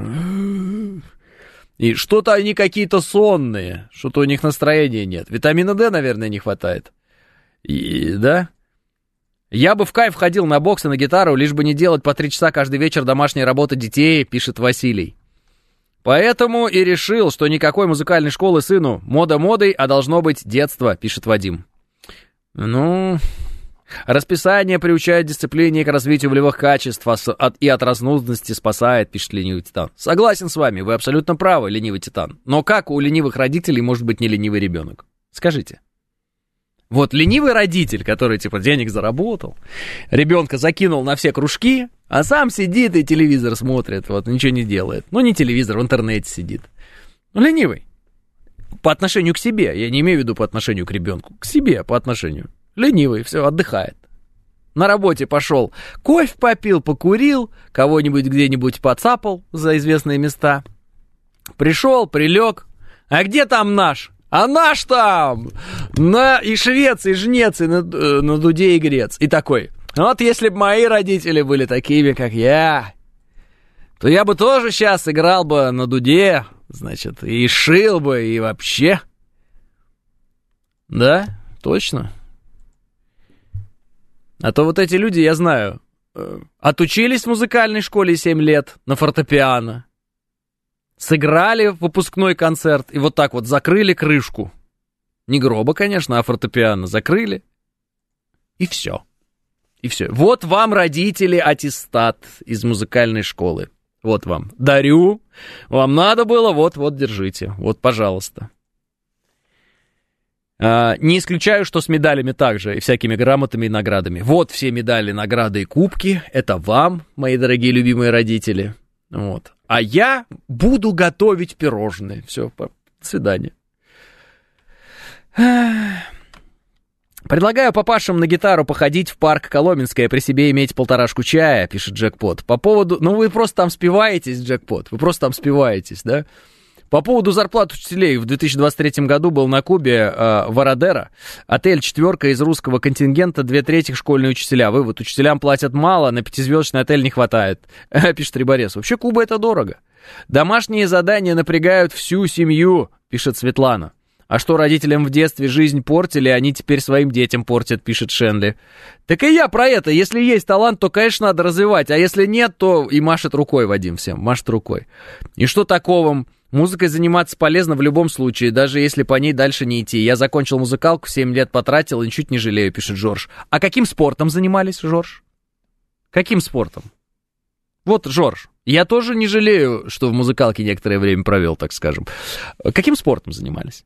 И что-то они какие-то сонные, что-то у них настроения нет. Витамина D, наверное, не хватает. И, да? Я бы в кайф ходил на бокс и на гитару, лишь бы не делать по 3 часа каждый вечер домашней работы детей, пишет Василий. Поэтому и решил, что никакой музыкальной школы сыну. Мода модой, а должно быть детство, пишет Вадим. Ну, расписание приучает дисциплине и к развитию волевых качеств и от разнузности спасает, пишет ленивый титан. Согласен с вами, вы абсолютно правы, ленивый титан. Но как у ленивых родителей может быть не ленивый ребенок? Скажите. Вот ленивый родитель, который типа денег заработал, ребенка закинул на все кружки, а сам сидит и телевизор смотрит, вот ничего не делает. Ну, не телевизор, в интернете сидит. Ну, ленивый. По отношению к себе, я не имею в виду по отношению к ребенку, к себе по отношению. Ленивый, все, отдыхает. На работе пошел, кофе попил, покурил, кого-нибудь где-нибудь поцапал за известные места. Пришел, прилег. А где там наш? А наш там! И швец, и жнец, и на дуде и грец. И такой, вот если бы мои родители были такими, как я, то я бы тоже сейчас играл бы на дуде, значит, и шил бы, и вообще. Да, точно. А то вот эти люди, я знаю, отучились в музыкальной школе 7 лет на фортепиано, сыграли выпускной концерт и вот так вот закрыли крышку. Не гроба, конечно, а фортепиано закрыли. И все. И все. Вот вам, родители, аттестат из музыкальной школы. Вот вам. Дарю. Вам надо было, вот держите. Вот, пожалуйста. Не исключаю, что с медалями также, и всякими грамотами и наградами. Вот все медали, награды и кубки. Это вам, мои дорогие любимые родители. Вот. А я буду готовить пирожные. Все, до свидания. Предлагаю папашам на гитару походить в парк Коломенское, при себе иметь 1,5 чая, пишет Джекпот. По поводу... Ну, вы просто там спиваетесь, Джекпот. Вы просто там спиваетесь, да? По поводу зарплат учителей. В 2023 году был на Кубе Вородера. Отель 4 из русского контингента, 2/3 школьные учителя. Вывод, учителям платят мало, на 5-звездочный отель не хватает, пишет Риборез. Вообще Куба это дорого. Домашние задания напрягают всю семью, пишет Светлана. А что родителям в детстве жизнь портили, они теперь своим детям портят, пишет Шенли. Так и я про это. Если есть талант, то, конечно, надо развивать. А если нет, то и машет рукой, Вадим, всем. Машет рукой. И что такого? Музыкой заниматься полезно в любом случае, даже если по ней дальше не идти. Я закончил музыкалку, 7 лет потратил и ничуть не жалею, пишет Жорж. А каким спортом занимались, Жорж? Каким спортом? Вот, Жорж, я тоже не жалею, что в музыкалке некоторое время провел, так скажем. Каким спортом занимались?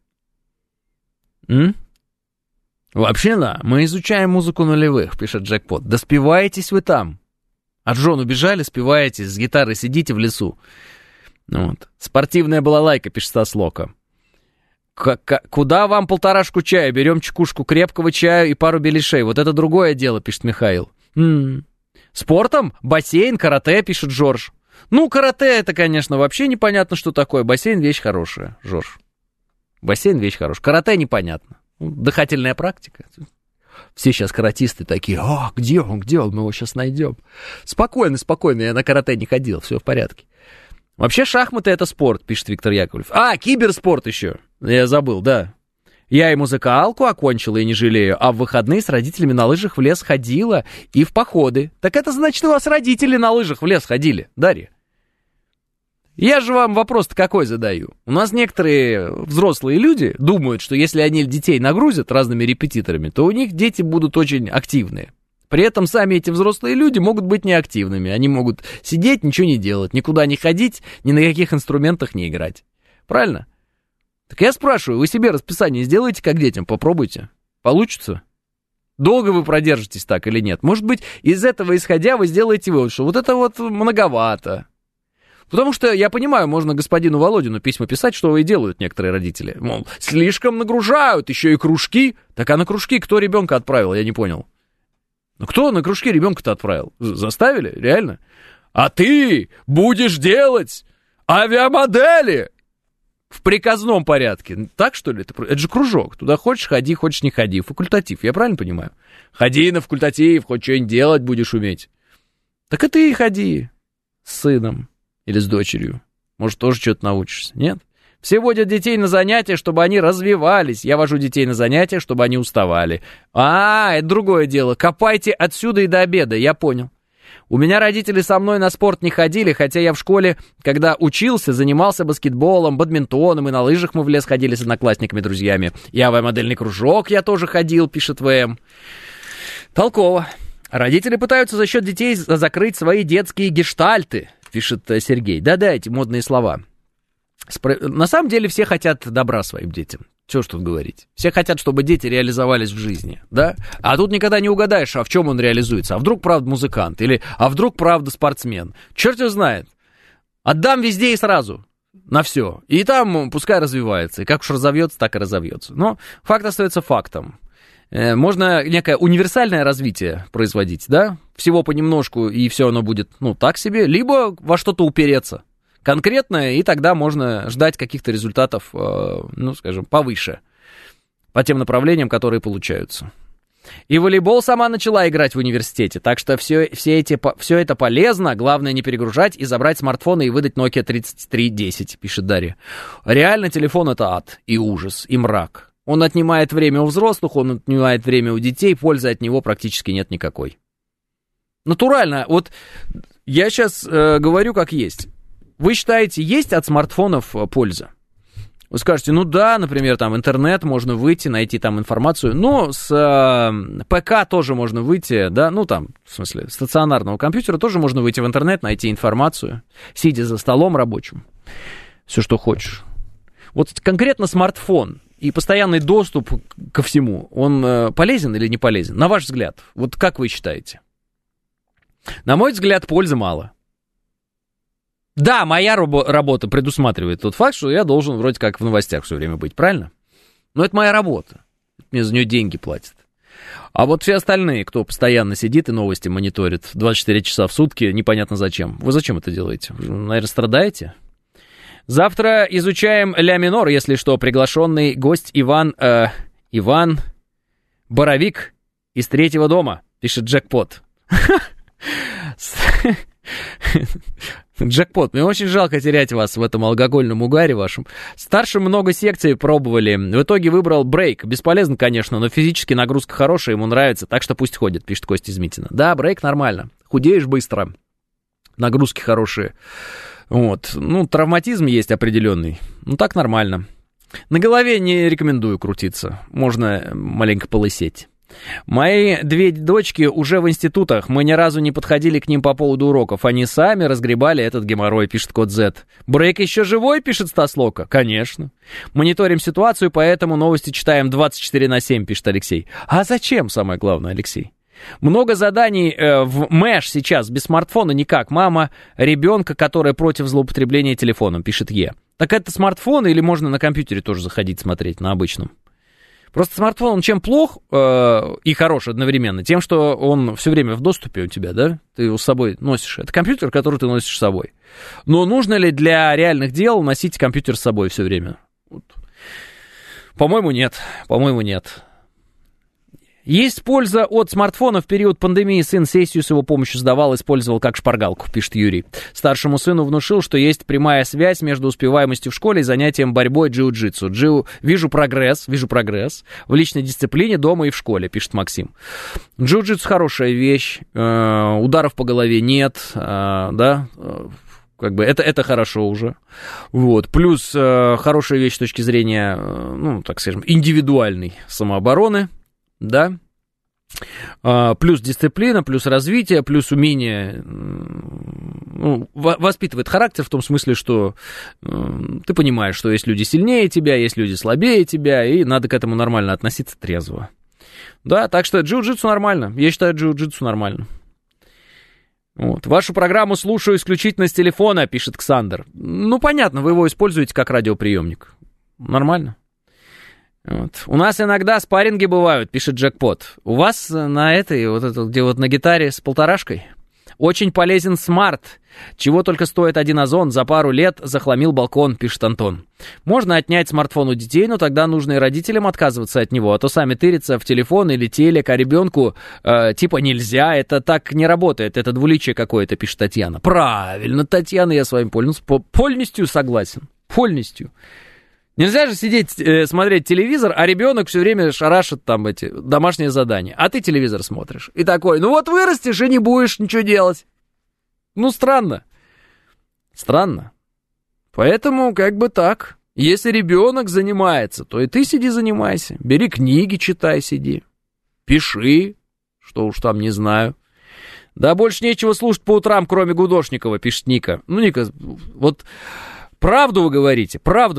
Вообще, да, мы изучаем музыку нулевых, пишет Джекпот. Да спиваетесь вы там. От жен убежали, спиваетесь, с гитарой сидите в лесу. Вот. Спортивная балалайка, пишет Сослока. Куда вам 1,5 чая? Берем чекушку крепкого чая и пару беляшей. Вот это другое дело, пишет Михаил. Спортом? Бассейн, карате, пишет Жорж. Ну, карате это, конечно, вообще непонятно, что такое. Бассейн вещь хорошая, Жорж. Бассейн вещь хорошая. Карате непонятно. Дыхательная практика. Все сейчас каратисты такие, где он, мы его сейчас найдем. Спокойно, я на карате не ходил, все в порядке. Вообще шахматы это спорт, пишет Виктор Яковлев. Киберспорт еще. Я забыл, да. Я и музыкалку окончила, и не жалею, а в выходные с родителями на лыжах в лес ходила и в походы. Так это значит, у вас родители на лыжах в лес ходили, Дарья? Я же вам вопрос-то какой задаю. У нас некоторые взрослые люди думают, что если они детей нагрузят разными репетиторами, то у них дети будут очень активные. При этом сами эти взрослые люди могут быть неактивными. Они могут сидеть, ничего не делать, никуда не ходить, ни на каких инструментах не играть. Правильно? Так я спрашиваю, вы себе расписание сделаете как детям? Попробуйте. Получится? Долго вы продержитесь так или нет? Может быть, из этого исходя вы сделаете вывод, что вот это вот многовато. Потому что, я понимаю, можно господину Володину письма писать, что и делают некоторые родители. Мол, слишком нагружают, еще и кружки. Так а на кружки кто ребенка отправил, я не понял. Ну кто на кружки ребенка-то отправил? Заставили? Реально? А ты будешь делать авиамодели в приказном порядке. Так, что ли? Это же кружок. Туда хочешь ходи, хочешь не ходи. Факультатив, я правильно понимаю? Ходи на факультатив, хоть что-нибудь делать будешь уметь. Так и ты ходи с сыном. Или с дочерью. Может, тоже что-то научишься, нет? Все водят детей на занятия, чтобы они развивались. Я вожу детей на занятия, чтобы они уставали. Это другое дело. Копайте отсюда и до обеда, я понял. У меня родители со мной на спорт не ходили, хотя я в школе, когда учился, занимался баскетболом, бадминтоном, и на лыжах мы в лес ходили с одноклассниками, друзьями. И авиамодельный кружок я тоже ходил, пишет ВМ. Толково. Родители пытаются за счет детей закрыть свои детские гештальты, пишет Сергей. Да-да, эти модные слова. На самом деле все хотят добра своим детям. Чего ж тут говорить? Все хотят, чтобы дети реализовались в жизни, да? А тут никогда не угадаешь, а в чем он реализуется. А вдруг, правда, музыкант? Или а вдруг, правда, спортсмен? Черт его знает. Отдам везде и сразу. На все. И там пускай развивается. И как уж разовьется, так и разовьется. Но факт остается фактом. Можно некое универсальное развитие производить, да? Всего понемножку, и все оно будет, так себе. Либо во что-то упереться конкретное, и тогда можно ждать каких-то результатов, скажем, повыше. По тем направлениям, которые получаются. И волейбол сама начала играть в университете, так что все это полезно. Главное не перегружать и забрать смартфоны и выдать Nokia 3310, пишет Дарья. Реально телефон это ад, и ужас, и мрак. Он отнимает время у взрослых, он отнимает время у детей, пользы от него практически нет никакой. Натурально, вот я сейчас говорю как есть. Вы считаете, есть от смартфонов польза? Вы скажете, да, например, там интернет, можно выйти, найти там информацию, но с ПК тоже можно выйти, да, в смысле, стационарного компьютера тоже можно выйти в интернет, найти информацию, сидя за столом рабочим, все, что хочешь. Вот конкретно смартфон и постоянный доступ ко всему, он полезен или не полезен? На ваш взгляд, вот как вы считаете? На мой взгляд, пользы мало. Да, моя работа предусматривает тот факт, что я должен вроде как в новостях все время быть, правильно? Но это моя работа, мне за нее деньги платят. А вот все остальные, кто постоянно сидит и новости мониторит 24 часа в сутки, непонятно зачем. Вы зачем это делаете? Вы, наверное, страдаете? Завтра изучаем ля минор, если что. Приглашенный гость Иван Боровик из третьего дома, пишет Джекпот. Джекпот, мне очень жалко терять вас в этом алкогольном угаре вашем. Старшим много секций пробовали. В итоге выбрал брейк. Бесполезно, конечно, но физически нагрузка хорошая, ему нравится, так что пусть ходит, пишет Костя из Митина. Да, брейк нормально. Худеешь быстро. Нагрузки хорошие. Вот. Ну, травматизм есть определенный. Ну, так нормально. На голове не рекомендую крутиться. Можно маленько полысеть. Мои 2 дочки уже в институтах. Мы ни разу не подходили к ним по поводу уроков. Они сами разгребали этот геморрой, пишет Код Z. Брейк еще живой, пишет Стас Лока. Конечно. Мониторим ситуацию, поэтому новости читаем 24/7, пишет Алексей. А зачем, самое главное, Алексей? Много заданий в Мэш сейчас, без смартфона никак. Мама ребенка, которая против злоупотребления телефоном, пишет Е. Так это смартфон или можно на компьютере тоже заходить смотреть, на обычном? Просто смартфон, он чем плох и хорош одновременно? Тем, что он все время в доступе у тебя, да? Ты его с собой носишь. Это компьютер, который ты носишь с собой. Но нужно ли для реальных дел носить компьютер с собой все время? Вот. По-моему, нет. По-моему, нет. Есть польза от смартфона. В период пандемии сын сессию с его помощью сдавал, использовал как шпаргалку, пишет Юрий. Старшему сыну внушил, что есть прямая связь между успеваемостью в школе и занятием борьбой джиу-джитсу. Вижу прогресс в личной дисциплине дома и в школе, пишет Максим. Джиу-джитсу хорошая вещь, ударов по голове нет, да, как бы это хорошо уже. Вот. Плюс хорошая вещь с точки зрения, ну, так скажем, индивидуальной самообороны. Да, плюс дисциплина, плюс развитие, плюс умение, ну, воспитывает характер в том смысле, что ты понимаешь, что есть люди сильнее тебя, есть люди слабее тебя, и надо к этому нормально относиться, трезво. Да, так что джиу-джитсу нормально, я считаю джиу-джитсу нормально. Вот. Вашу программу слушаю исключительно с телефона, пишет Ксандр. Ну, понятно, вы его используете как радиоприемник. Нормально. Вот. У нас иногда спарринги бывают, пишет Джекпот. У вас на этой, вот это, где вот на гитаре с полторашкой, очень полезен смарт. Чего только стоит один Озон, за пару лет захламил балкон, пишет Антон. Можно отнять смартфон у детей, но тогда нужно и родителям отказываться от него, а то сами тырятся в телефон или телек, а ребенку типа нельзя, это так не работает, это двуличие какое-то, пишет Татьяна. Правильно, Татьяна, я с вами полностью согласен, полностью. Нельзя же сидеть, смотреть телевизор, а ребенок все время шарашит там эти домашние задания. А ты телевизор смотришь. И такой, ну вот вырастешь и не будешь ничего делать. Ну, странно. Странно. Поэтому как бы так. Если ребенок занимается, то и ты сиди занимайся. Бери книги, читай, сиди. Пиши, что уж там, не знаю. Да больше нечего слушать по утрам, кроме Гудошникова, пишет Ника. Ну, Ника, вот... Правду вы говорите.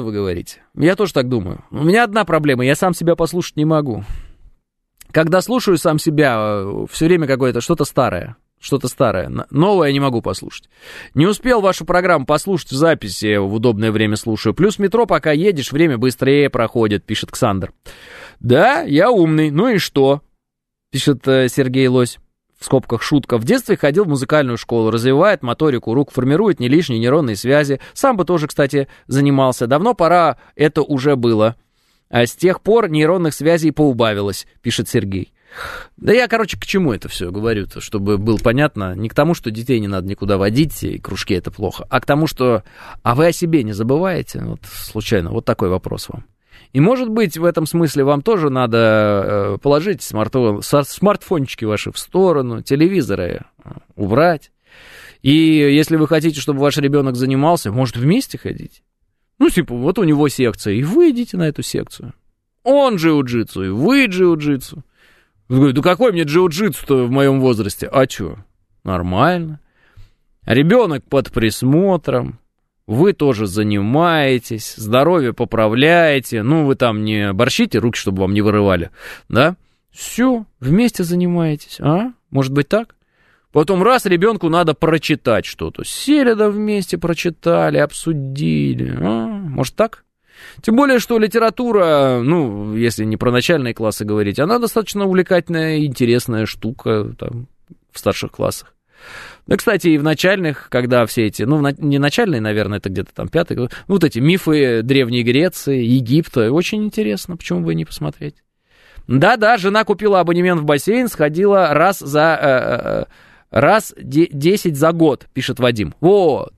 Я тоже так думаю. У меня одна проблема, я сам себя послушать не могу. Когда слушаю сам себя, все время какое-то что-то старое. Новое не могу послушать. Не успел вашу программу послушать в записи, в удобное время слушаю. Плюс метро, пока едешь, время быстрее проходит, пишет Ксандр. Да, я умный, ну и что? Пишет Сергей Лось. В скобках шутка. В детстве ходил в музыкальную школу, развивает моторику рук, формирует не лишние нейронные связи. Сам бы тоже, кстати, занимался. Давно пора, это уже было. А с тех пор нейронных связей поубавилось, пишет Сергей. Да я, короче, к чему это все говорю-то, чтобы было понятно. Не к тому, что детей не надо никуда водить, и кружки это плохо, а к тому, что... А вы о себе не забываете? Вот случайно, вот такой вопрос вам. И, может быть, в этом смысле вам тоже надо положить смартфончики ваши в сторону, телевизоры убрать. И если вы хотите, чтобы ваш ребенок занимался, может, вместе ходить? Ну, типа, вот у него секция, и вы идите на эту секцию. Он джиу-джитсу, и вы джиу-джитсу. Вы говорите, да какой мне джиу-джитсу-то в моем возрасте? А чё? Нормально. Ребенок под присмотром. Вы тоже занимаетесь, здоровье поправляете, ну, вы там не борщите руки, чтобы вам не вырывали, да? Все, вместе занимаетесь, а? Может быть так? Потом раз ребенку надо прочитать что-то. Сели да вместе прочитали, обсудили, а? Может так? Тем более, что литература, ну, если не про начальные классы говорить, она достаточно увлекательная, интересная штука там, в старших классах. Да, кстати, и в начальных, когда все эти, ну, не начальные, наверное, это где-то там 5-й, вот эти мифы Древней Греции, Египта, очень интересно, почему бы и не посмотреть. Да-да, жена купила абонемент в бассейн, сходила раз 10 за год, пишет Вадим. Вот.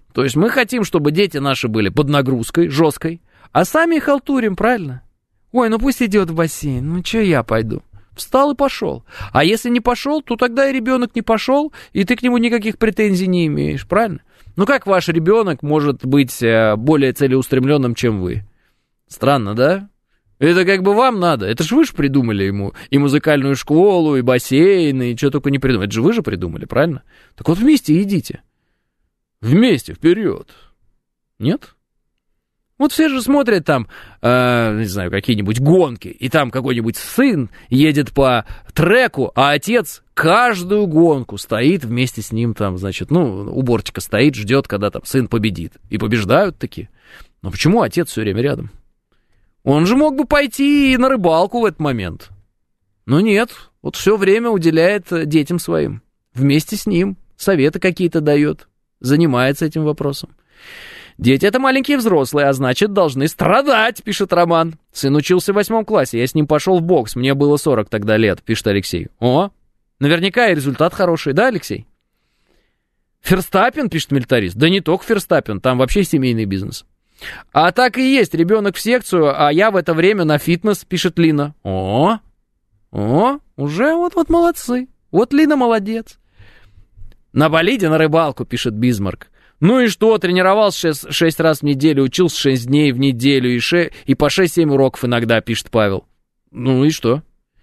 То есть мы хотим, чтобы дети наши были под нагрузкой жесткой, а сами их халтурим, правильно? Ой, ну пусть идет в бассейн, ну что я пойду? Встал и пошел. А если не пошел, то тогда и ребенок не пошел, и ты к нему никаких претензий не имеешь, правильно? Ну как ваш ребенок может быть более целеустремленным, чем вы? Странно, да? Это как бы вам надо. Это же вы же придумали ему и музыкальную школу, и бассейн, и что только не придумали. Это же вы же придумали, правильно? Так вот вместе идите. Вместе, вперед. Нет? Вот все же смотрят там, не знаю, какие-нибудь гонки, и там какой-нибудь сын едет по треку, а отец каждую гонку стоит вместе с ним там, значит, ну, у бортика стоит, ждет, когда там сын победит. И побеждают таки. Но почему отец все время рядом? Он же мог бы пойти и на рыбалку в этот момент. Но нет, вот все время уделяет детям своим. Вместе с ним советы какие-то дает, занимается этим вопросом. Дети — это маленькие взрослые, а значит, должны страдать, пишет Роман. Сын учился в 8 классе, я с ним пошел в бокс, мне было 40 тогда лет, пишет Алексей. О, наверняка и результат хороший, да, Алексей? Ферстаппен, пишет милитарист. Да не только Ферстаппен, там вообще семейный бизнес. А так и есть, ребенок в секцию, а я в это время на фитнес, пишет Лина. О, уже вот молодцы. Вот Лина молодец. На болиде на рыбалку, пишет Бисмарк. Ну и что, тренировался 6 раз в неделю, учился 6 дней в неделю и по 6-7 уроков иногда, пишет Павел. Ну и что?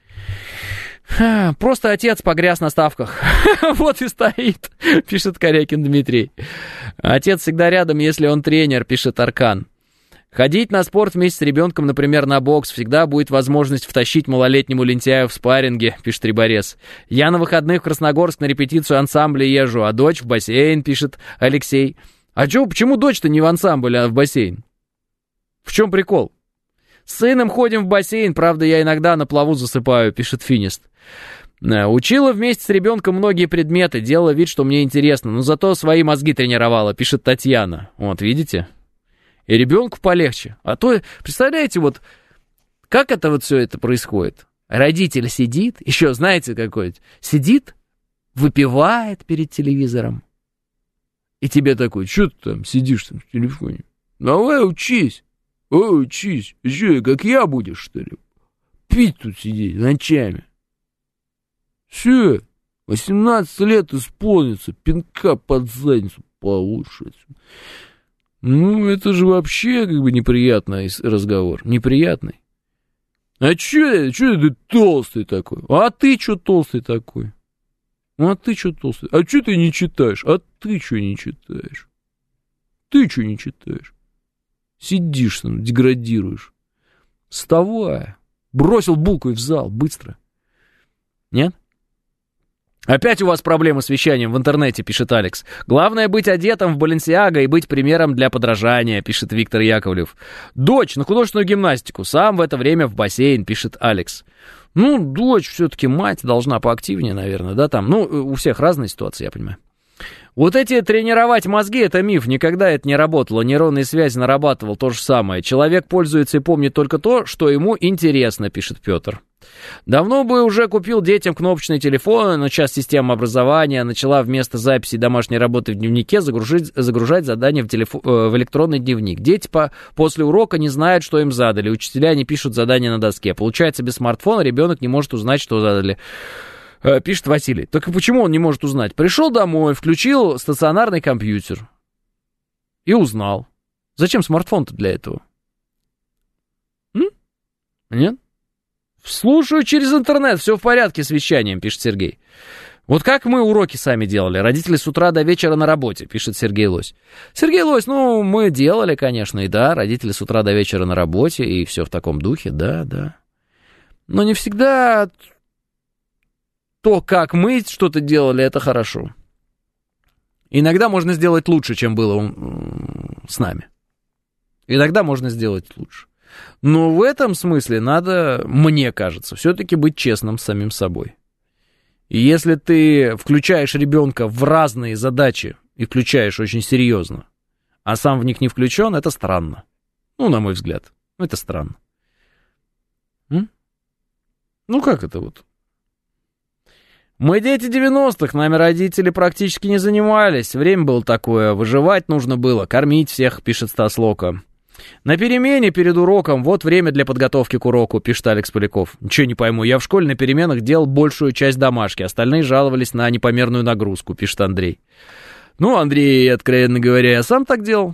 Просто отец погряз на ставках. Вот и стоит, пишет Корякин Дмитрий. Отец всегда рядом, если он тренер, пишет Аркан. Ходить на спорт вместе с ребенком, например, на бокс, всегда будет возможность втащить малолетнему лентяю в спарринге, пишет Риборез. Я на выходных в Красногорск на репетицию ансамбля езжу, а дочь в бассейн, пишет Алексей. А почему дочь-то не в ансамбль, а в бассейн? В чем прикол? С сыном ходим в бассейн, правда, я иногда на плаву засыпаю, пишет Финист. Учила вместе с ребенком многие предметы, делала вид, что мне интересно, но зато свои мозги тренировала, пишет Татьяна. Вот, видите? И ребенку полегче. А то, представляете, вот как это вот все это происходит? Родитель сидит, еще знаете какой-то, сидит, выпивает перед телевизором. И тебе такой, что ты там сидишь там в телефоне? Давай учись. Ой, учись. Что, как я будешь, что ли? Пить тут сидеть ночами. Все, 18 лет исполнится, пинка под задницу получше. Ну, это же вообще как бы неприятный разговор. Неприятный. А чё ты толстый такой? А ты чё толстый такой? А ты чё толстый? А чё ты не читаешь? А ты чё не читаешь? Ты чё не читаешь? Сидишь там, деградируешь. Вставай. Бросил булку и в зал, быстро. Нет? Опять у вас проблемы с вещанием в интернете, пишет Алекс. Главное быть одетым в Баленсиаго и быть примером для подражания, пишет Виктор Яковлев. Дочь на художественную гимнастику, сам в это время в бассейн, пишет Алекс. Ну, дочь все-таки мать должна поактивнее, наверное, да, там. Ну, у всех разные ситуации, я понимаю. Вот эти тренировать мозги — это миф, никогда это не работало, нейронные связи нарабатывал то же самое. Человек пользуется и помнит только то, что ему интересно, пишет Петр. Давно бы уже купил детям кнопочные телефоны, но сейчас система образования начала вместо записи домашней работы в дневнике загружать задания в электронный дневник. Дети после урока не знают, что им задали, учителя не пишут задания на доске. Получается, без смартфона ребенок не может узнать, что задали. Пишет Василий. Так и почему он не может узнать? Пришел домой, включил стационарный компьютер и узнал. Зачем смартфон-то для этого? Нет? Слушаю через интернет, все в порядке с вещанием, пишет Сергей. Вот как мы уроки сами делали, родители с утра до вечера на работе, пишет Сергей Лось. Сергей Лось, ну, мы делали, конечно, и да, родители с утра до вечера на работе, и все в таком духе, да. Но не всегда то, как мы что-то делали, это хорошо. Иногда можно сделать лучше, чем было с нами. Иногда можно сделать лучше. Но в этом смысле надо, мне кажется, все-таки быть честным с самим собой. И если ты включаешь ребенка в разные задачи и включаешь очень серьезно, а сам в них не включен, это странно. Ну, на мой взгляд, это странно. Ну, как это вот? Мы дети 90-х, нами родители практически не занимались. Время было такое, выживать нужно было, кормить всех, пишет Стас Лока. На перемене перед уроком, вот время для подготовки к уроку, пишет Алекс Поляков. Ничего не пойму, я в школе на переменах делал большую часть домашки, остальные жаловались на непомерную нагрузку, пишет Андрей. Ну, Андрей, откровенно говоря, я сам так делал.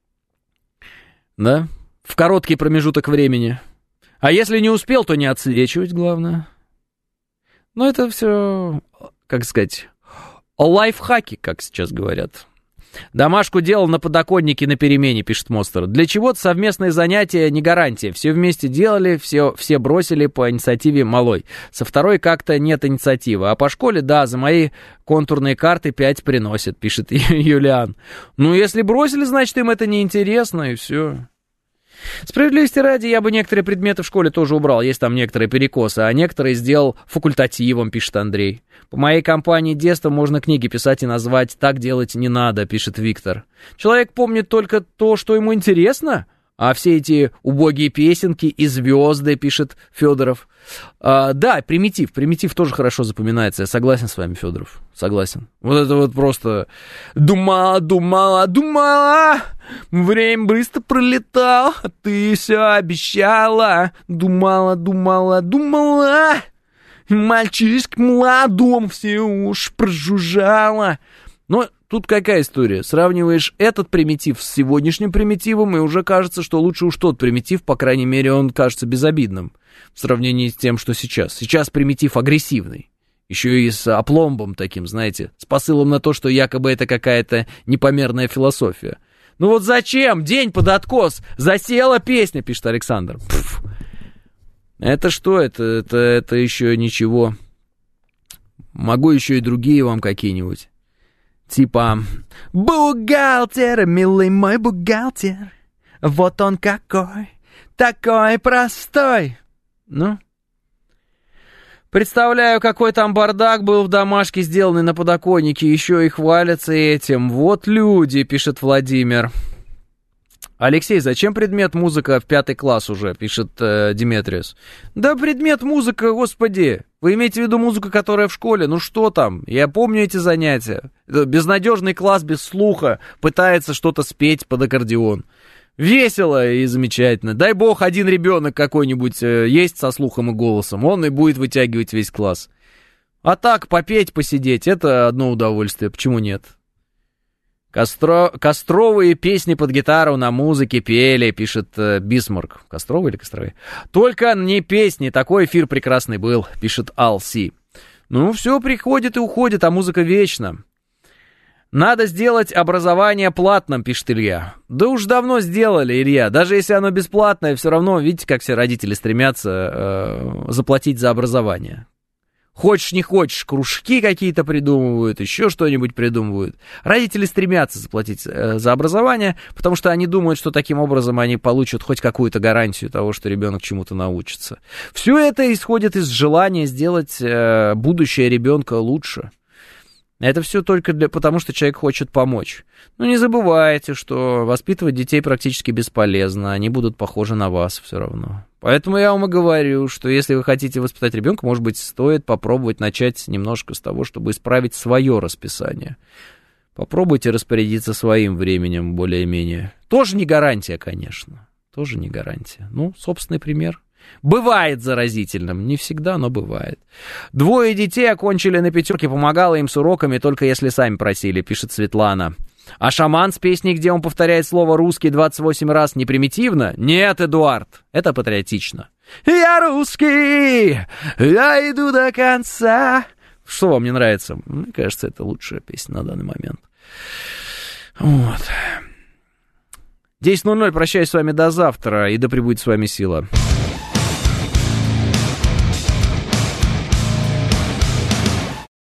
Да, в короткий промежуток времени. А если не успел, то не отсвечивать, главное. Ну, это все, как сказать, лайфхаки, как сейчас говорят. Домашку делал на подоконнике на перемене, пишет Мостер. Для чего-то совместные занятия не гарантия. Все вместе делали, все бросили по инициативе малой. Со второй как-то нет инициативы. А по школе, да, за мои контурные карты 5 приносят, пишет Юлиан. Ну, если бросили, значит, им это неинтересно, и все. Справедливости ради, я бы некоторые предметы в школе тоже убрал, есть там некоторые перекосы, а некоторые сделал факультативом, пишет Андрей. По моей компании детства можно книги писать и назвать «Так делать не надо», пишет Виктор. Человек помнит только то, что ему интересно, а все эти убогие песенки и звезды, пишет Федоров. Да, примитив тоже хорошо запоминается, я согласен с вами, Федоров, согласен. Вот это вот просто думала, время быстро пролетало, а ты все обещала, думала, мальчишка молодом все уж прожужжала. Но тут какая история? Сравниваешь этот примитив с сегодняшним примитивом, и уже кажется, что лучше уж тот примитив, по крайней мере, он кажется безобидным в сравнении с тем, что сейчас. Сейчас примитив агрессивный. Еще и с опломбом таким, знаете, с посылом на то, что якобы это какая-то непомерная философия. Ну вот зачем? День под откос. Засела песня, пишет Александр. Пфф. Это что? Это еще ничего. Могу еще и другие вам какие-нибудь. Типа, бухгалтер, милый мой бухгалтер, вот он какой, такой простой. Ну, представляю, какой там бардак был в домашке, сделанный на подоконнике, еще и хвалятся этим. Вот люди, пишет Владимир. Алексей, зачем предмет музыка в 5 класс уже, пишет Диметриус. Да предмет музыка, господи, вы имеете в виду музыку, которая в школе? Ну что там? Я помню эти занятия. Безнадежный класс без слуха пытается что-то спеть под аккордеон. Весело и замечательно. Дай бог, один ребенок какой-нибудь есть со слухом и голосом, он и будет вытягивать весь класс. А так, попеть, посидеть, это одно удовольствие, почему нет? Костровые песни под гитару на музыке пели, пишет Бисмарк. Костровые или Костровые? Только не песни, такой эфир прекрасный был, пишет Алси. Ну, все приходит и уходит, а музыка вечна. Надо сделать образование платным, пишет Илья. Да уж давно сделали, Илья. Даже если оно бесплатное, все равно, видите, как все родители стремятся заплатить за образование. Хочешь, не хочешь, кружки какие-то придумывают, еще что-нибудь придумывают. Родители стремятся заплатить за образование, потому что они думают, что таким образом они получат хоть какую-то гарантию того, что ребенок чему-то научится. Все это исходит из желания сделать будущее ребенка лучше. Это все только потому, что человек хочет помочь. Но не забывайте, что воспитывать детей практически бесполезно, они будут похожи на вас все равно. Поэтому я вам и говорю, что если вы хотите воспитать ребенка, может быть, стоит попробовать начать немножко с того, чтобы исправить свое расписание. Попробуйте распорядиться своим временем более-менее. Тоже не гарантия, конечно. Тоже не гарантия. Ну, собственный пример. Бывает заразительным, не всегда, но бывает. 2 детей окончили на 5, помогала им с уроками, только если сами просили, пишет Светлана. А шаман с песней, где он повторяет слово «русский» 28 раз, не примитивно? Нет, Эдуард, это патриотично. Я русский, я иду до конца. Что вам не нравится? Мне кажется, это лучшая песня на данный момент. Вот. 10:00, прощаюсь с вами до завтра, и да пребудет с вами сила.